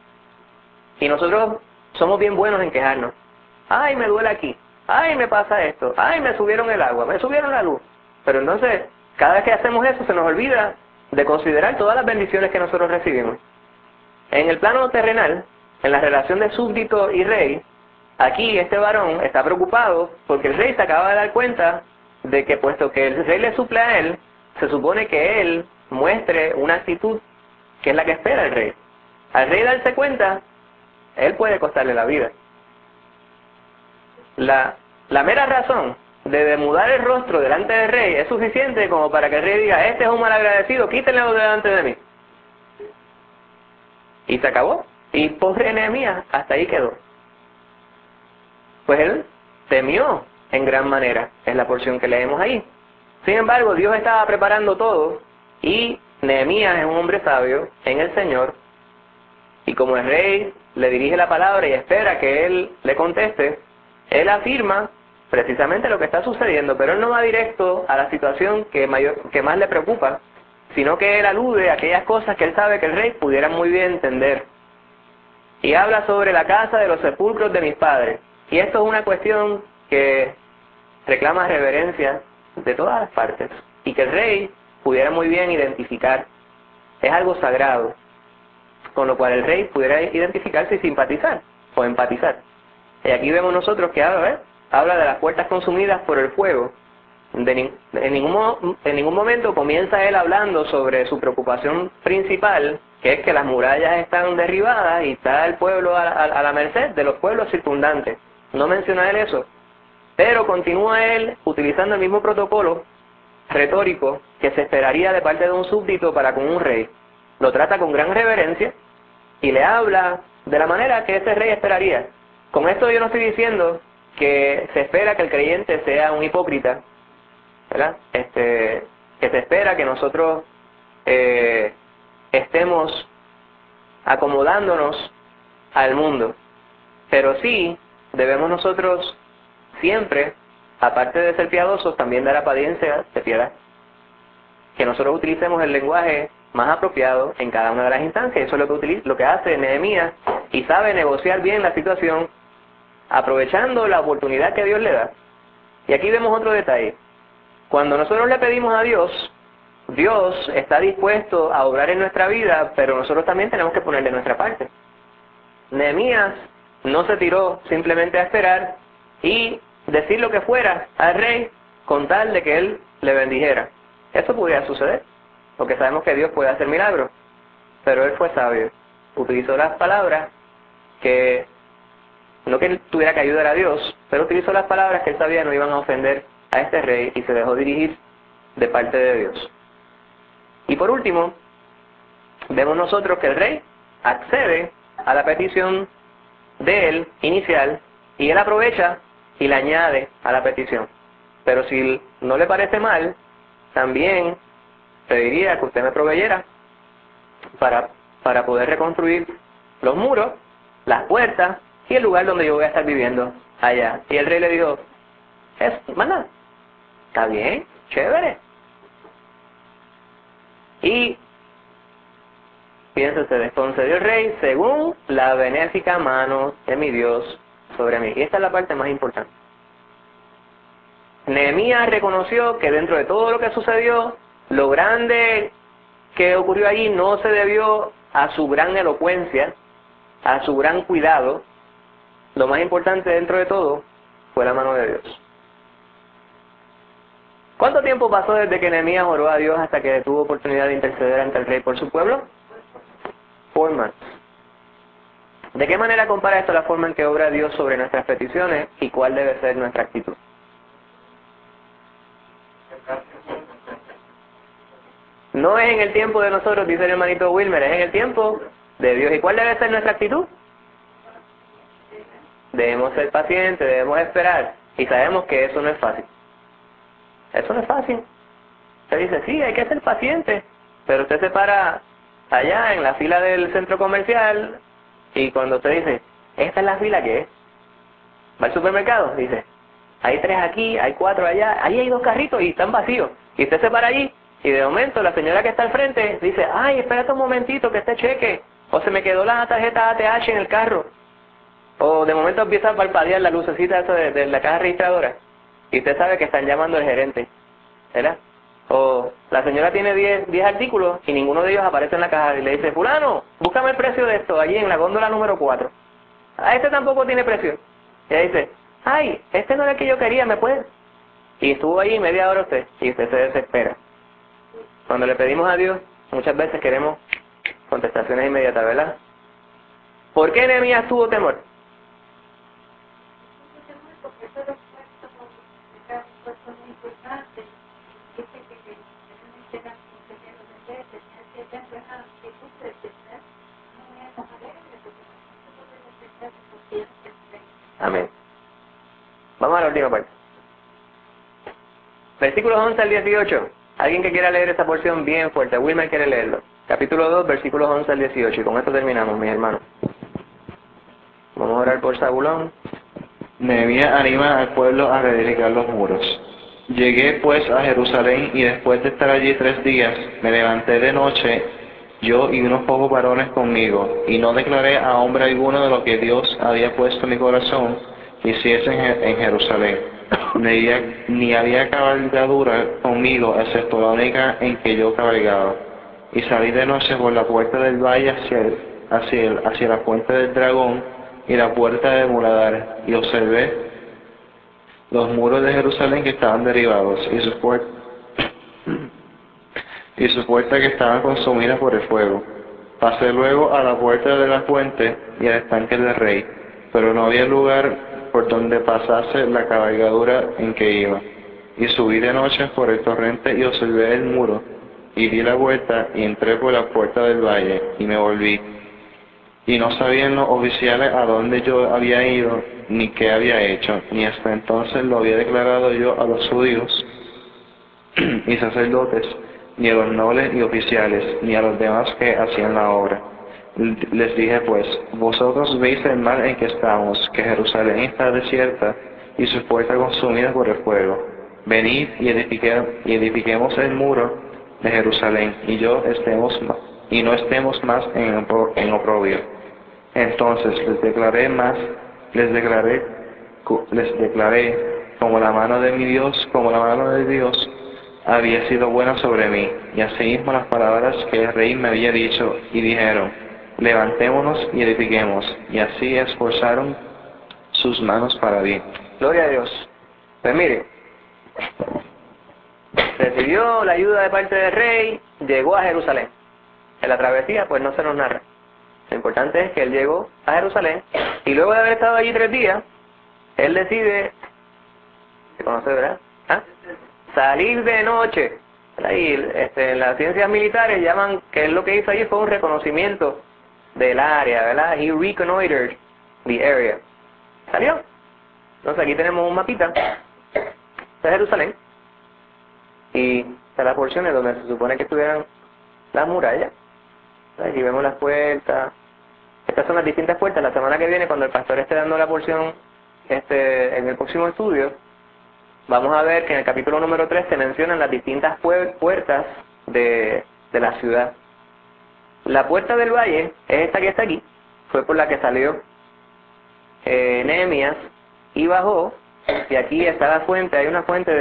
Y nosotros somos bien buenos en quejarnos. Ay, me duele aquí. Ay, me pasa esto. Ay, me subieron el agua. Me subieron la luz. Pero entonces, cada vez que hacemos eso, se nos olvida de considerar todas las bendiciones que nosotros recibimos. En el plano terrenal, en la relación de súbdito y rey, aquí este varón está preocupado porque el rey se acaba de dar cuenta de que puesto que el rey le suple a él, se supone que él muestre una actitud que es la que espera el rey. Al rey darse cuenta, él puede costarle la vida. La mera razón de demudar el rostro delante del rey es suficiente como para que el rey diga, este es un malagradecido, quítenlo delante de mí. Y se acabó. Y pobre Nehemías, hasta ahí quedó. Pues él temió en gran manera, es la porción que leemos ahí. Sin embargo, Dios estaba preparando todo y Nehemías es un hombre sabio en el Señor, y como el rey le dirige la palabra y espera que él le conteste, él afirma precisamente lo que está sucediendo, pero él no va directo a la situación que más le preocupa, sino que él alude a aquellas cosas que él sabe que el rey pudiera muy bien entender. Y habla sobre la casa de los sepulcros de mis padres. Y esto es una cuestión que reclama reverencia de todas las partes, y que el rey pudiera muy bien identificar. Es algo sagrado, con lo cual el rey pudiera identificarse y simpatizar, o empatizar. Y aquí vemos nosotros que habla de las puertas consumidas por el fuego. En ningún momento comienza él hablando sobre su preocupación principal, que es que las murallas están derribadas y está el pueblo a la merced de los pueblos circundantes. No menciona él eso, pero continúa él utilizando el mismo protocolo retórico que se esperaría de parte de un súbdito para con un rey. Lo trata con gran reverencia y le habla de la manera que ese rey esperaría. Con esto yo no estoy diciendo que se espera que el creyente sea un hipócrita, ¿verdad? Que se espera que nosotros estemos acomodándonos al mundo, pero sí debemos nosotros siempre, aparte de ser piadosos, también dar apariencia de piedad. Que nosotros utilicemos el lenguaje más apropiado en cada una de las instancias. Eso es lo que hace Nehemías, y sabe negociar bien la situación, aprovechando la oportunidad que Dios le da. Y aquí vemos otro detalle. Cuando nosotros le pedimos a Dios, Dios está dispuesto a obrar en nuestra vida, pero nosotros también tenemos que ponerle nuestra parte. Nehemías no se tiró simplemente a esperar y decir lo que fuera al rey con tal de que él le bendijera. Eso pudiera suceder, porque sabemos que Dios puede hacer milagros, pero él fue sabio. Utilizó las palabras que, no que él tuviera que ayudar a Dios, pero utilizó las palabras que él sabía no iban a ofender a este rey y se dejó dirigir de parte de Dios. Y por último, vemos nosotros que el rey accede a la petición de él inicial, y él aprovecha y le añade a la petición. Pero si no le parece mal, también pediría que usted me proveyera para poder reconstruir los muros, las puertas y el lugar donde yo voy a estar viviendo allá. Y el rey le dijo, manda, está bien, chévere. Y fíjense ustedes, concedió el rey según la benéfica mano de mi Dios sobre mí. Y esta es la parte más importante. Nehemías reconoció que dentro de todo lo que sucedió, lo grande que ocurrió allí no se debió a su gran elocuencia, a su gran cuidado. Lo más importante dentro de todo fue la mano de Dios. ¿Cuánto tiempo pasó desde que Nehemías oró a Dios hasta que tuvo oportunidad de interceder ante el rey por su pueblo? 4 months. ¿De qué manera compara esto la forma en que obra Dios sobre nuestras peticiones y cuál debe ser nuestra actitud? No es en el tiempo de nosotros, dice el hermanito Wilmer, es en el tiempo de Dios. ¿Y cuál debe ser nuestra actitud? Debemos ser pacientes, debemos esperar. Y sabemos que eso no es fácil. Eso no es fácil. Usted dice, sí, hay que ser paciente. Pero usted se para allá en la fila del centro comercial y cuando usted dice, ¿esta es la fila qué es? Va al supermercado, dice, hay 3 aquí, hay 4 allá, ahí hay 2 carritos y están vacíos. Y usted se para allí y de momento la señora que está al frente dice, ay, espérate un momentito que este cheque, o se me quedó la tarjeta ATH en el carro. O de momento empieza a parpadear la lucecita esa de la caja registradora. Y usted sabe que están llamando al gerente, ¿verdad? O la señora tiene 10 artículos y ninguno de ellos aparece en la caja. Y le dice, fulano, búscame el precio de esto, allí en la góndola número 4. Ah, este tampoco tiene precio. Y ella dice, ay, este no era el que yo quería, ¿me puede? Y estuvo ahí media hora usted, y usted se desespera. Cuando le pedimos a Dios, muchas veces queremos contestaciones inmediatas, ¿verdad? ¿Por qué Nehemías tuvo temor? Amén. Vamos a la última parte. Versículos 11 al 18. Alguien que quiera leer esa porción bien fuerte. Wilmer quiere leerlo. Capítulo 2, versículos 11 al 18. Y con esto terminamos, mis hermanos. Vamos a orar por Zabulón. Nehemías anima al pueblo a reedificar los muros. Llegué pues a Jerusalén y después de estar allí 3 días, me levanté de noche, yo y unos pocos varones conmigo, y no declaré a hombre alguno de lo que Dios había puesto en mi corazón que hiciese en Jerusalén. Ni había cabalgadura conmigo, excepto la única en que yo cabalgaba. Y salí de noche por la puerta del valle hacia la puente del dragón y la puerta del muladar, y observé los muros de Jerusalén que estaban derribados, y sus puertas que estaban consumidas por el fuego. Pasé luego a la puerta de la fuente y al estanque del rey, pero no había lugar por donde pasase la cabalgadura en que iba. Y subí de noche por el torrente y observé el muro, y di la vuelta y entré por la puerta del valle, y me volví. Y no sabían los oficiales a dónde yo había ido, ni qué había hecho, ni hasta entonces lo había declarado yo a los judíos y sacerdotes, ni a los nobles y oficiales, ni a los demás que hacían la obra. Les dije pues, vosotros veis el mal en que estamos, que Jerusalén está desierta y sus puertas consumidas por el fuego. Venid y edifiquemos el muro de Jerusalén, y no estemos más en oprobio. Entonces les declaré como la mano de Dios había sido buena sobre mí, y asimismo las palabras que el rey me había dicho, y dijeron: levantémonos y edifiquemos, y así esforzaron sus manos para bien. Gloria a Dios. Pues mire, recibió la ayuda de parte del rey, llegó a Jerusalén. En la travesía, pues no se nos narra. Lo importante es que él llegó a Jerusalén, y luego de haber estado allí 3 días, él decide, ¿se conoce, verdad? Salir de noche. Ahí, en las ciencias militares llaman que él lo que hizo allí fue un reconocimiento del área, ¿verdad? He reconnoitered the area. Salió. Entonces aquí tenemos un mapita de Jerusalén, y está la porción donde se supone que estuvieran las murallas. Aquí vemos las puertas. Estas son las distintas puertas. La semana que viene, cuando el pastor esté dando la porción en el próximo estudio, vamos a ver que en el capítulo número 3 se mencionan las distintas puertas de la ciudad. La puerta del valle es esta que está aquí, fue por la que salió Nehemías y bajó, y aquí está la fuente. Hay una fuente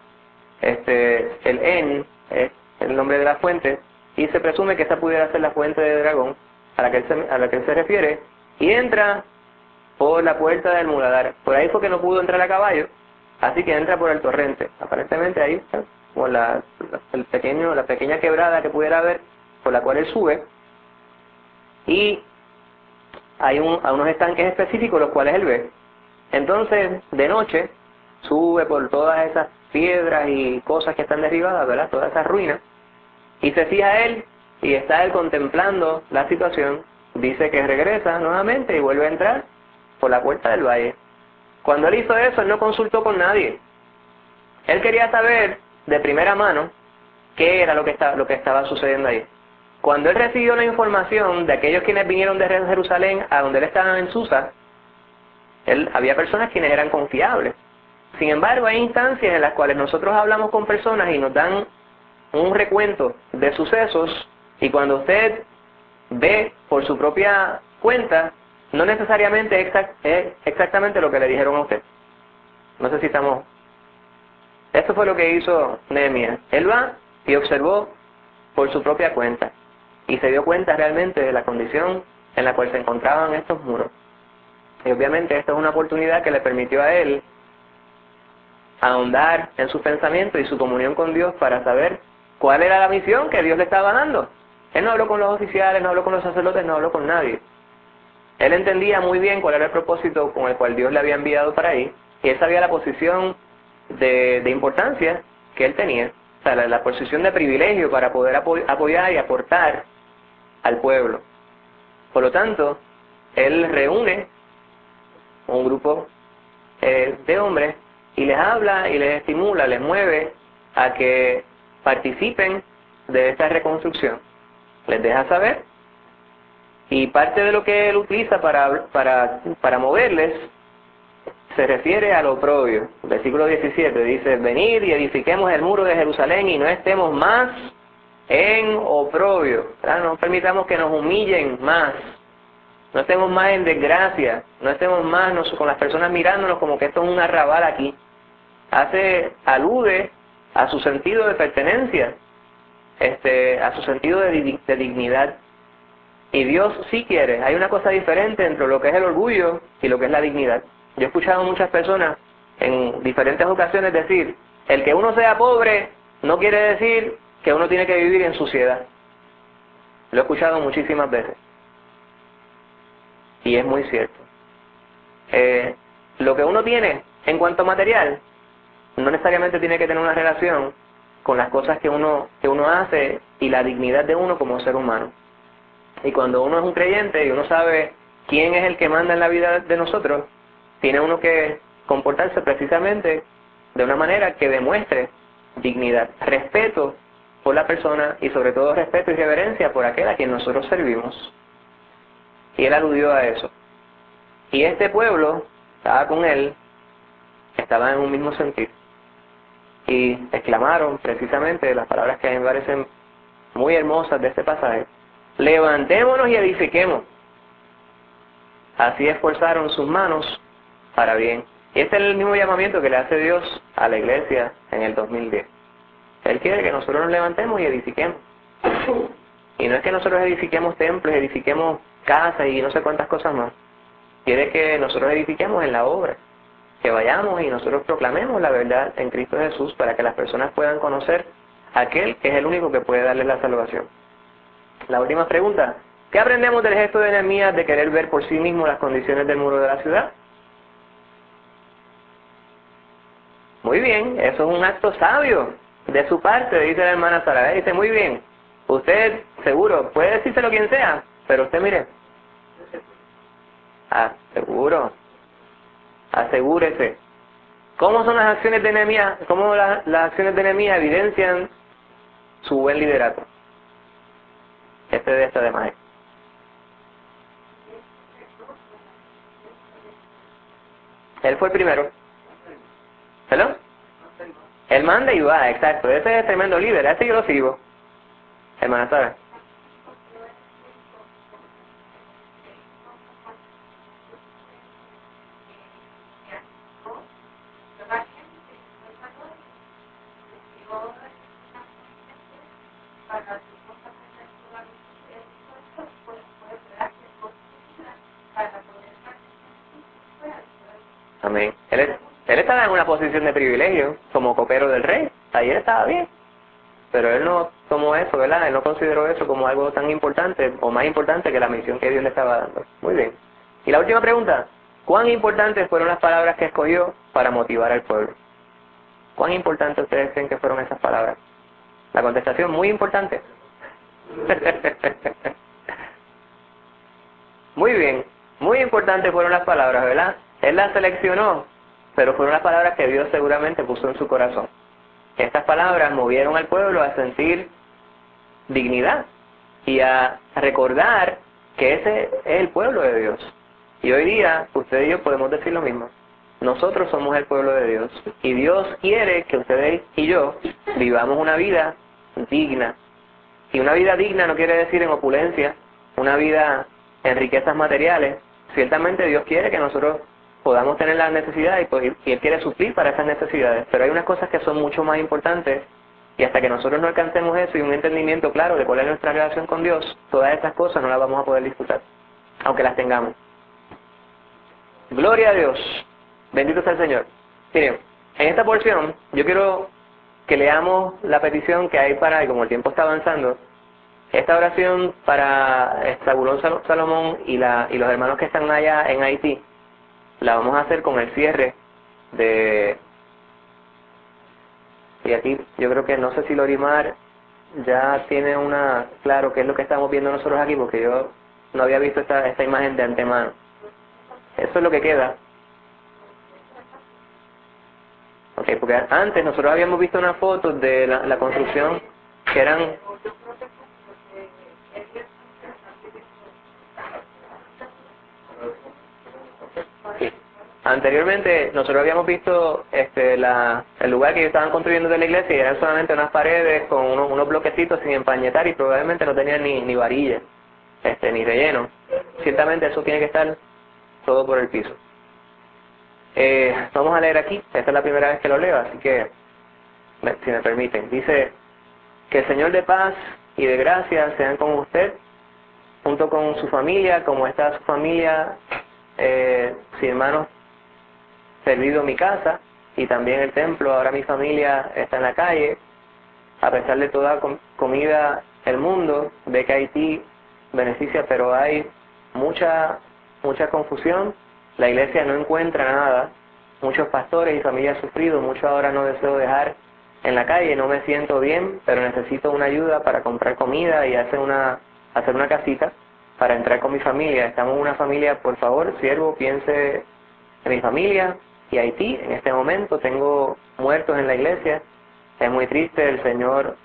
el En es el nombre de la fuente, y se presume que esta pudiera ser la fuente de dragón a la que él se refiere, y entra por la puerta del muladar. Por ahí fue que no pudo entrar a caballo, así que entra por el torrente. Aparentemente ahí está, como la pequeña quebrada que pudiera haber, por la cual él sube, y hay unos estanques específicos los cuales él ve. Entonces, de noche, sube por todas esas piedras y cosas que están derribadas, ¿verdad? Todas esas ruinas, y se fija él, y está él contemplando la situación. Dice que regresa nuevamente y vuelve a entrar por la puerta del valle. Cuando él hizo eso, él no consultó con nadie. Él quería saber de primera mano qué era lo que estaba sucediendo ahí. Cuando él recibió la información de aquellos quienes vinieron de Jerusalén a donde él estaba en Susa, había personas quienes eran confiables. Sin embargo, hay instancias en las cuales nosotros hablamos con personas y nos dan un recuento de sucesos, y cuando usted ve por su propia cuenta, no necesariamente es exactamente lo que le dijeron a usted. No sé si estamos... Esto fue lo que hizo Nehemías. Él va y observó por su propia cuenta, y se dio cuenta realmente de la condición en la cual se encontraban estos muros. Y obviamente esta es una oportunidad que le permitió a él ahondar en sus pensamientos y su comunión con Dios para saber cuál era la misión que Dios le estaba dando. Él no habló con los oficiales, no habló con los sacerdotes, no habló con nadie. Él entendía muy bien cuál era el propósito con el cual Dios le había enviado para ahí, y él sabía la posición de importancia que él tenía, o sea, la posición de privilegio para poder apoyar y aportar al pueblo. Por lo tanto, él reúne un grupo de hombres y les habla y les estimula, les mueve a que participen de esta reconstrucción. Les deja saber, y parte de lo que él utiliza para moverles se refiere al oprobio. Versículo 17 dice: venid y edifiquemos el muro de Jerusalén y no estemos más en oprobio. No permitamos que nos humillen más, no estemos más en desgracia, no estemos más con las personas mirándonos como que esto es un arrabal aquí. Alude a su sentido de pertenencia, a su sentido de dignidad. Y Dios sí quiere. Hay una cosa diferente entre lo que es el orgullo y lo que es la dignidad. Yo he escuchado a muchas personas en diferentes ocasiones decir: el que uno sea pobre no quiere decir que uno tiene que vivir en suciedad. Lo he escuchado muchísimas veces, y es muy cierto. Lo que uno tiene en cuanto a material no necesariamente tiene que tener una relación con las cosas que uno hace y la dignidad de uno como ser humano. Y cuando uno es un creyente y uno sabe quién es el que manda en la vida de nosotros, tiene uno que comportarse precisamente de una manera que demuestre dignidad, respeto por la persona, y sobre todo respeto y reverencia por aquel a quien nosotros servimos. Y él aludió a eso. Y este pueblo estaba con él, estaba en un mismo sentir, y exclamaron precisamente las palabras que a mí me parecen muy hermosas de este pasaje. Levantémonos y edifiquemos. Así esforzaron sus manos para bien. Y este es el mismo llamamiento que le hace Dios a la iglesia en el 2010. Él quiere que nosotros nos levantemos y edifiquemos. Y no es que nosotros edifiquemos templos, edifiquemos casas y no sé cuántas cosas más. Quiere que nosotros edifiquemos en la obra. Que vayamos y nosotros proclamemos la verdad en Cristo Jesús para que las personas puedan conocer a aquel que es el único que puede darles la salvación. La última pregunta. ¿Qué aprendemos del gesto de Nehemías de querer ver por sí mismo las condiciones del muro de la ciudad? Muy bien, eso es un acto sabio de su parte, dice la hermana Sara. Dice, muy bien, usted seguro, puede decírselo quien sea, pero usted mire, asegúrese. ¿Cómo son las acciones de Nehemías? ¿Cómo las acciones de Nehemías evidencian su buen liderato? Este de esta de maestro. Él fue el primero. ¿Perdón? Él manda y va, exacto. Ese es el tremendo líder, a ese yo lo sigo. Hermana Sara. Amén. Él estaba en una posición de privilegio, como copero del rey. Ahí él estaba bien. Pero él no tomó eso, ¿verdad? Él no consideró eso como algo tan importante, o más importante que la misión que Dios le estaba dando. Muy bien. Y la última pregunta. ¿Cuán importantes fueron las palabras que escogió para motivar al pueblo? ¿Cuán importantes ustedes creen que fueron esas palabras? La contestación, muy importante. Muy bien, muy importantes fueron las palabras, ¿verdad? Él las seleccionó, pero fueron las palabras que Dios seguramente puso en su corazón. Estas palabras movieron al pueblo a sentir dignidad y a recordar que ese es el pueblo de Dios. Y hoy día, usted y yo podemos decir lo mismo. Nosotros somos el pueblo de Dios y Dios quiere que ustedes y yo vivamos una vida digna. Y una vida digna no quiere decir en opulencia, una vida en riquezas materiales. Ciertamente Dios quiere que nosotros podamos tener las necesidades y Él quiere suplir para esas necesidades. Pero hay unas cosas que son mucho más importantes y hasta que nosotros no alcancemos eso y un entendimiento claro de cuál es nuestra relación con Dios, todas esas cosas no las vamos a poder disfrutar, aunque las tengamos. Gloria a Dios. Bendito sea el Señor. Miren, en esta porción yo quiero que leamos la petición que hay para, y como el tiempo está avanzando, esta oración para Zabulón Salomón y los hermanos que están allá en Haití, la vamos a hacer con el cierre de... Y aquí yo creo que no sé si Lorimar ya tiene claro qué es lo que estamos viendo nosotros aquí, porque yo no había visto esta imagen de antemano. Eso es lo que queda. Ok, porque antes nosotros habíamos visto una foto de la construcción que eran... Sí. Anteriormente nosotros habíamos visto el lugar que ellos estaban construyendo de la iglesia y eran solamente unas paredes con unos bloquecitos sin empañetar y probablemente no tenían ni varilla, ni relleno. Ciertamente eso tiene que estar todo por el piso. Vamos a leer aquí, esta es la primera vez que lo leo, así que si me permiten. Dice: que el Señor de paz y de gracia sean con usted, junto con su familia, como está su familia, si hermanos, servido mi casa y también el templo. Ahora mi familia está en la calle. A pesar de toda comida, el mundo ve que Haití beneficia, pero hay mucha confusión. La iglesia no encuentra nada. Muchos pastores y familias sufridos. Mucho ahora no deseo dejar en la calle. No me siento bien, pero necesito una ayuda para comprar comida y hacer una casita para entrar con mi familia. Estamos en una familia, por favor, siervo, piense en mi familia y Haití. En este momento tengo muertos en la iglesia. Es muy triste, el Señor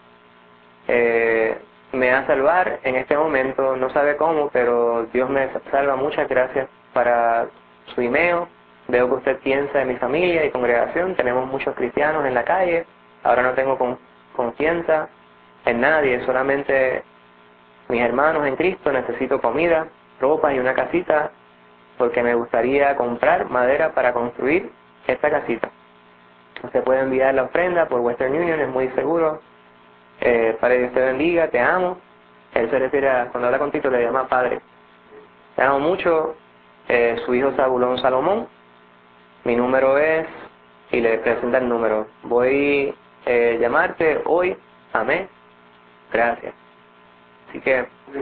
me va a salvar en este momento, no sabe cómo, pero Dios me salva. Muchas gracias para su email. Veo que usted piensa en mi familia y congregación. Tenemos muchos cristianos en la calle. Ahora no tengo confianza en nadie, solamente mis hermanos en Cristo, necesito comida, ropa y una casita, porque me gustaría comprar madera para construir esta casita. Usted puede enviar la ofrenda por Western Union, es muy seguro. Padre, Dios te bendiga, te amo. Él se refiere a, cuando habla con Tito, le llama Padre. Te amo mucho, su hijo Zabulón Salomón. Mi número es, y le presenta el número. Voy a llamarte hoy, amén. Gracias. Así que,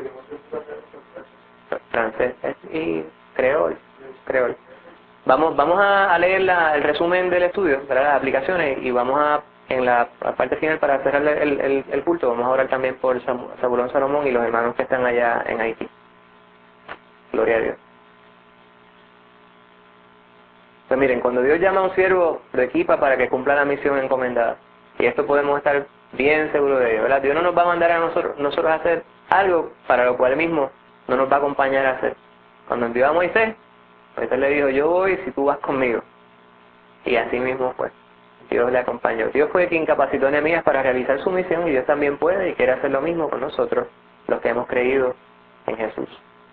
francés y creol. Vamos a leer el resumen del estudio, ¿verdad? Las aplicaciones, y vamos en la parte final, para cerrar el culto, vamos a orar también por Zabulón Salomón y los hermanos que están allá en Haití. Gloria a Dios. Pues miren, cuando Dios llama a un siervo, lo equipa para que cumpla la misión encomendada. Y esto podemos estar bien seguros de ello, ¿verdad? Dios no nos va a mandar a nosotros a hacer algo para lo cual Él mismo no nos va a acompañar a hacer. Cuando envió a Moisés le dijo, yo voy si tú vas conmigo. Y así mismo fue. Dios le acompañó. Dios fue quien capacitó a Nehemías para realizar su misión, y Dios también puede y quiere hacer lo mismo con nosotros, los que hemos creído en Jesús.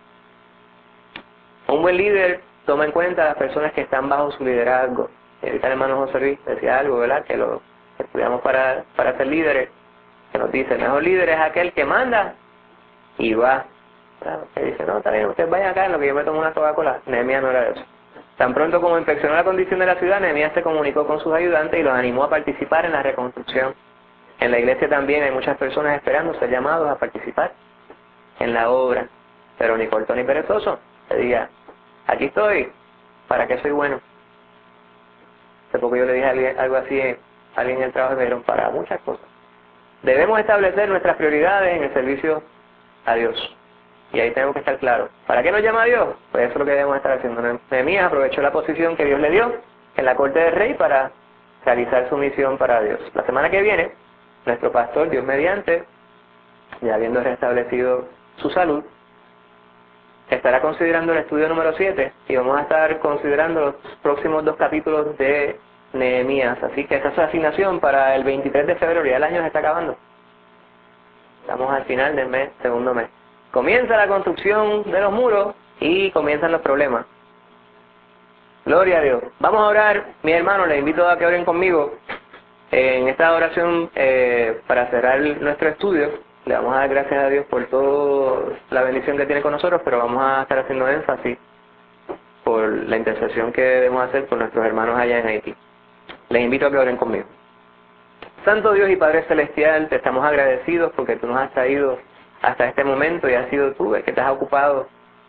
Un buen líder toma en cuenta a las personas que están bajo su liderazgo. Y ahorita el hermano José Luis decía algo, ¿verdad? Que lo estudiamos para ser líderes, que nos dice, el mejor líder es aquel que manda y va. Claro, que dice, no, está bien, ustedes vayan acá en lo que yo me tomo una Coca-Cola. Nehemías no era de eso. Tan pronto como inspeccionó la condición de la ciudad, Nehemías se comunicó con sus ayudantes y los animó a participar en la reconstrucción. En la iglesia también hay muchas personas esperando ser llamados a participar en la obra, pero ni corto ni perezoso. Le diga, aquí estoy, ¿para qué soy bueno? Hace poco yo le dije algo así a alguien en el trabajo y me dijeron, para muchas cosas. Debemos establecer nuestras prioridades en el servicio a Dios. Y ahí tenemos que estar claros. ¿Para qué nos llama Dios? Pues eso es lo que debemos estar haciendo. Nehemías aprovechó la posición que Dios le dio en la corte del rey para realizar su misión para Dios. La semana que viene, nuestro pastor, Dios mediante, ya habiendo restablecido su salud, estará considerando el estudio número 7 y vamos a estar considerando los próximos 2 capítulos de Nehemías. Así que esa es su asignación para el 23 de febrero, ya el año se está acabando. Estamos al final del mes, segundo mes. Comienza la construcción de los muros y comienzan los problemas. Gloria a Dios. Vamos a orar, mis hermanos, les invito a que oren conmigo en esta oración para cerrar nuestro estudio. Le vamos a dar gracias a Dios por toda la bendición que tiene con nosotros, pero vamos a estar haciendo énfasis por la intercesión que debemos hacer por nuestros hermanos allá en Haití. Les invito a que oren conmigo. Santo Dios y Padre Celestial, te estamos agradecidos porque tú nos has traído hasta este momento y has sido tú el que te has ocupado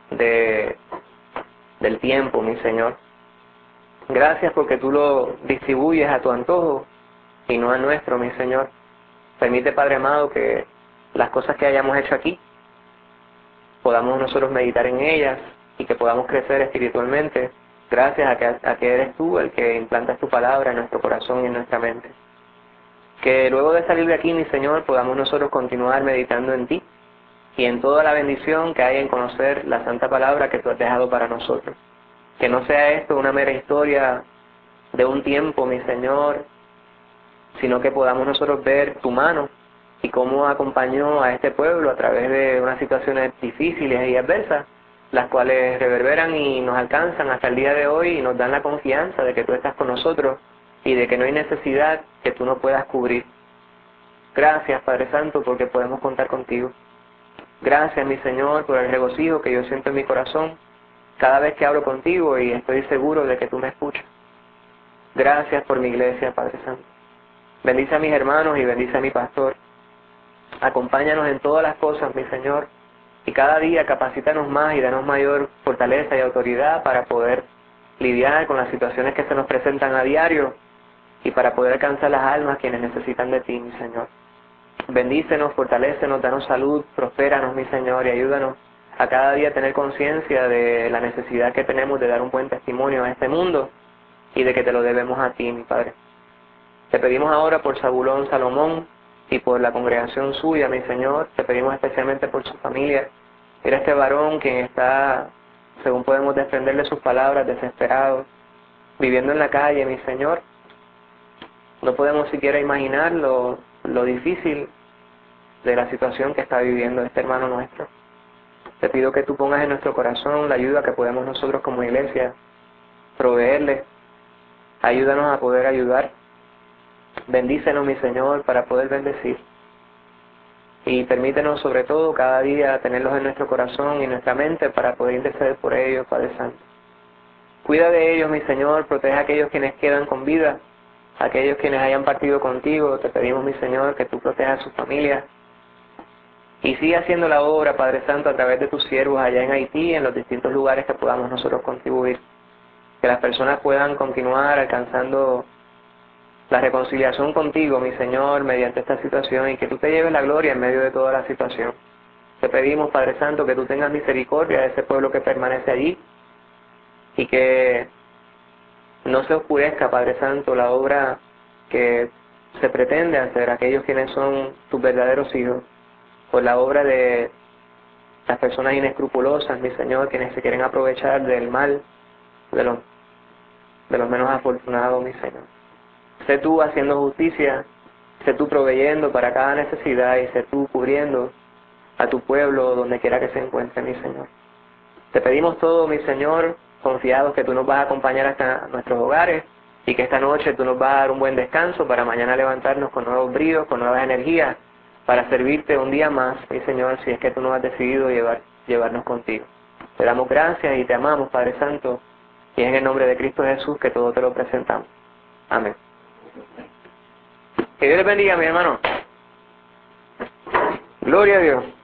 del tiempo, mi Señor. Gracias porque tú lo distribuyes a tu antojo y no a nuestro, mi Señor. Permite, Padre amado, que las cosas que hayamos hecho aquí podamos nosotros meditar en ellas y que podamos crecer espiritualmente gracias a que eres tú el que implantas tu palabra en nuestro corazón y en nuestra mente. Que luego de salir de aquí, mi Señor, podamos nosotros continuar meditando en ti y en toda la bendición que hay en conocer la santa palabra que tú has dejado para nosotros. Que no sea esto una mera historia de un tiempo, mi Señor, sino que podamos nosotros ver tu mano y cómo acompañó a este pueblo a través de unas situaciones difíciles y adversas, las cuales reverberan y nos alcanzan hasta el día de hoy y nos dan la confianza de que tú estás con nosotros y de que no hay necesidad que tú no puedas cubrir. Gracias, Padre Santo, porque podemos contar contigo. Gracias, mi Señor, por el regocijo que yo siento en mi corazón cada vez que hablo contigo y estoy seguro de que tú me escuchas. Gracias por mi iglesia, Padre Santo. Bendice a mis hermanos y bendice a mi pastor. Acompáñanos en todas las cosas, mi Señor, y cada día capacítanos más y danos mayor fortaleza y autoridad para poder lidiar con las situaciones que se nos presentan a diario y para poder alcanzar las almas quienes necesitan de ti, mi Señor. Bendícenos, fortalécenos, danos salud, prospéranos, mi Señor, y ayúdanos a cada día tener conciencia de la necesidad que tenemos de dar un buen testimonio a este mundo y de que te lo debemos a ti, mi Padre. Te pedimos ahora por Zabulón Salomón y por la congregación suya, mi Señor. Te pedimos especialmente por su familia. Mira este varón quien está, según podemos desprenderle sus palabras, desesperado, viviendo en la calle, mi Señor. No podemos siquiera imaginar lo difícil de la situación que está viviendo este hermano nuestro. Te pido que tú pongas en nuestro corazón la ayuda que podemos nosotros como iglesia proveerle. Ayúdanos a poder ayudar. Bendícenos, mi Señor, para poder bendecir. Y permítenos sobre todo cada día tenerlos en nuestro corazón y en nuestra mente para poder interceder por ellos, Padre Santo. Cuida de ellos, mi Señor, protege a aquellos quienes quedan con vida, a aquellos quienes hayan partido contigo. Te pedimos, mi Señor, que tú protejas a sus familias. Y sigue haciendo la obra, Padre Santo, a través de tus siervos allá en Haití, en los distintos lugares que podamos nosotros contribuir. Que las personas puedan continuar alcanzando la reconciliación contigo, mi Señor, mediante esta situación, y que tú te lleves la gloria en medio de toda la situación. Te pedimos, Padre Santo, que tú tengas misericordia de ese pueblo que permanece allí, y que no se oscurezca, Padre Santo, la obra que se pretende hacer aquellos quienes son tus verdaderos hijos, por la obra de las personas inescrupulosas, mi Señor, quienes se quieren aprovechar del mal de los menos afortunados, mi Señor. Sé tú haciendo justicia, sé tú proveyendo para cada necesidad y sé tú cubriendo a tu pueblo donde quiera que se encuentre, mi Señor. Te pedimos todo, mi Señor, confiados que tú nos vas a acompañar hasta nuestros hogares y que esta noche tú nos vas a dar un buen descanso para mañana levantarnos con nuevos bríos, con nuevas energías, para servirte un día más, mi Señor, si es que tú nos has decidido llevarnos contigo. Te damos gracias y te amamos, Padre Santo, y es en el nombre de Cristo Jesús que todo te lo presentamos. Amén. Que Dios les bendiga, mi hermano. Gloria a Dios.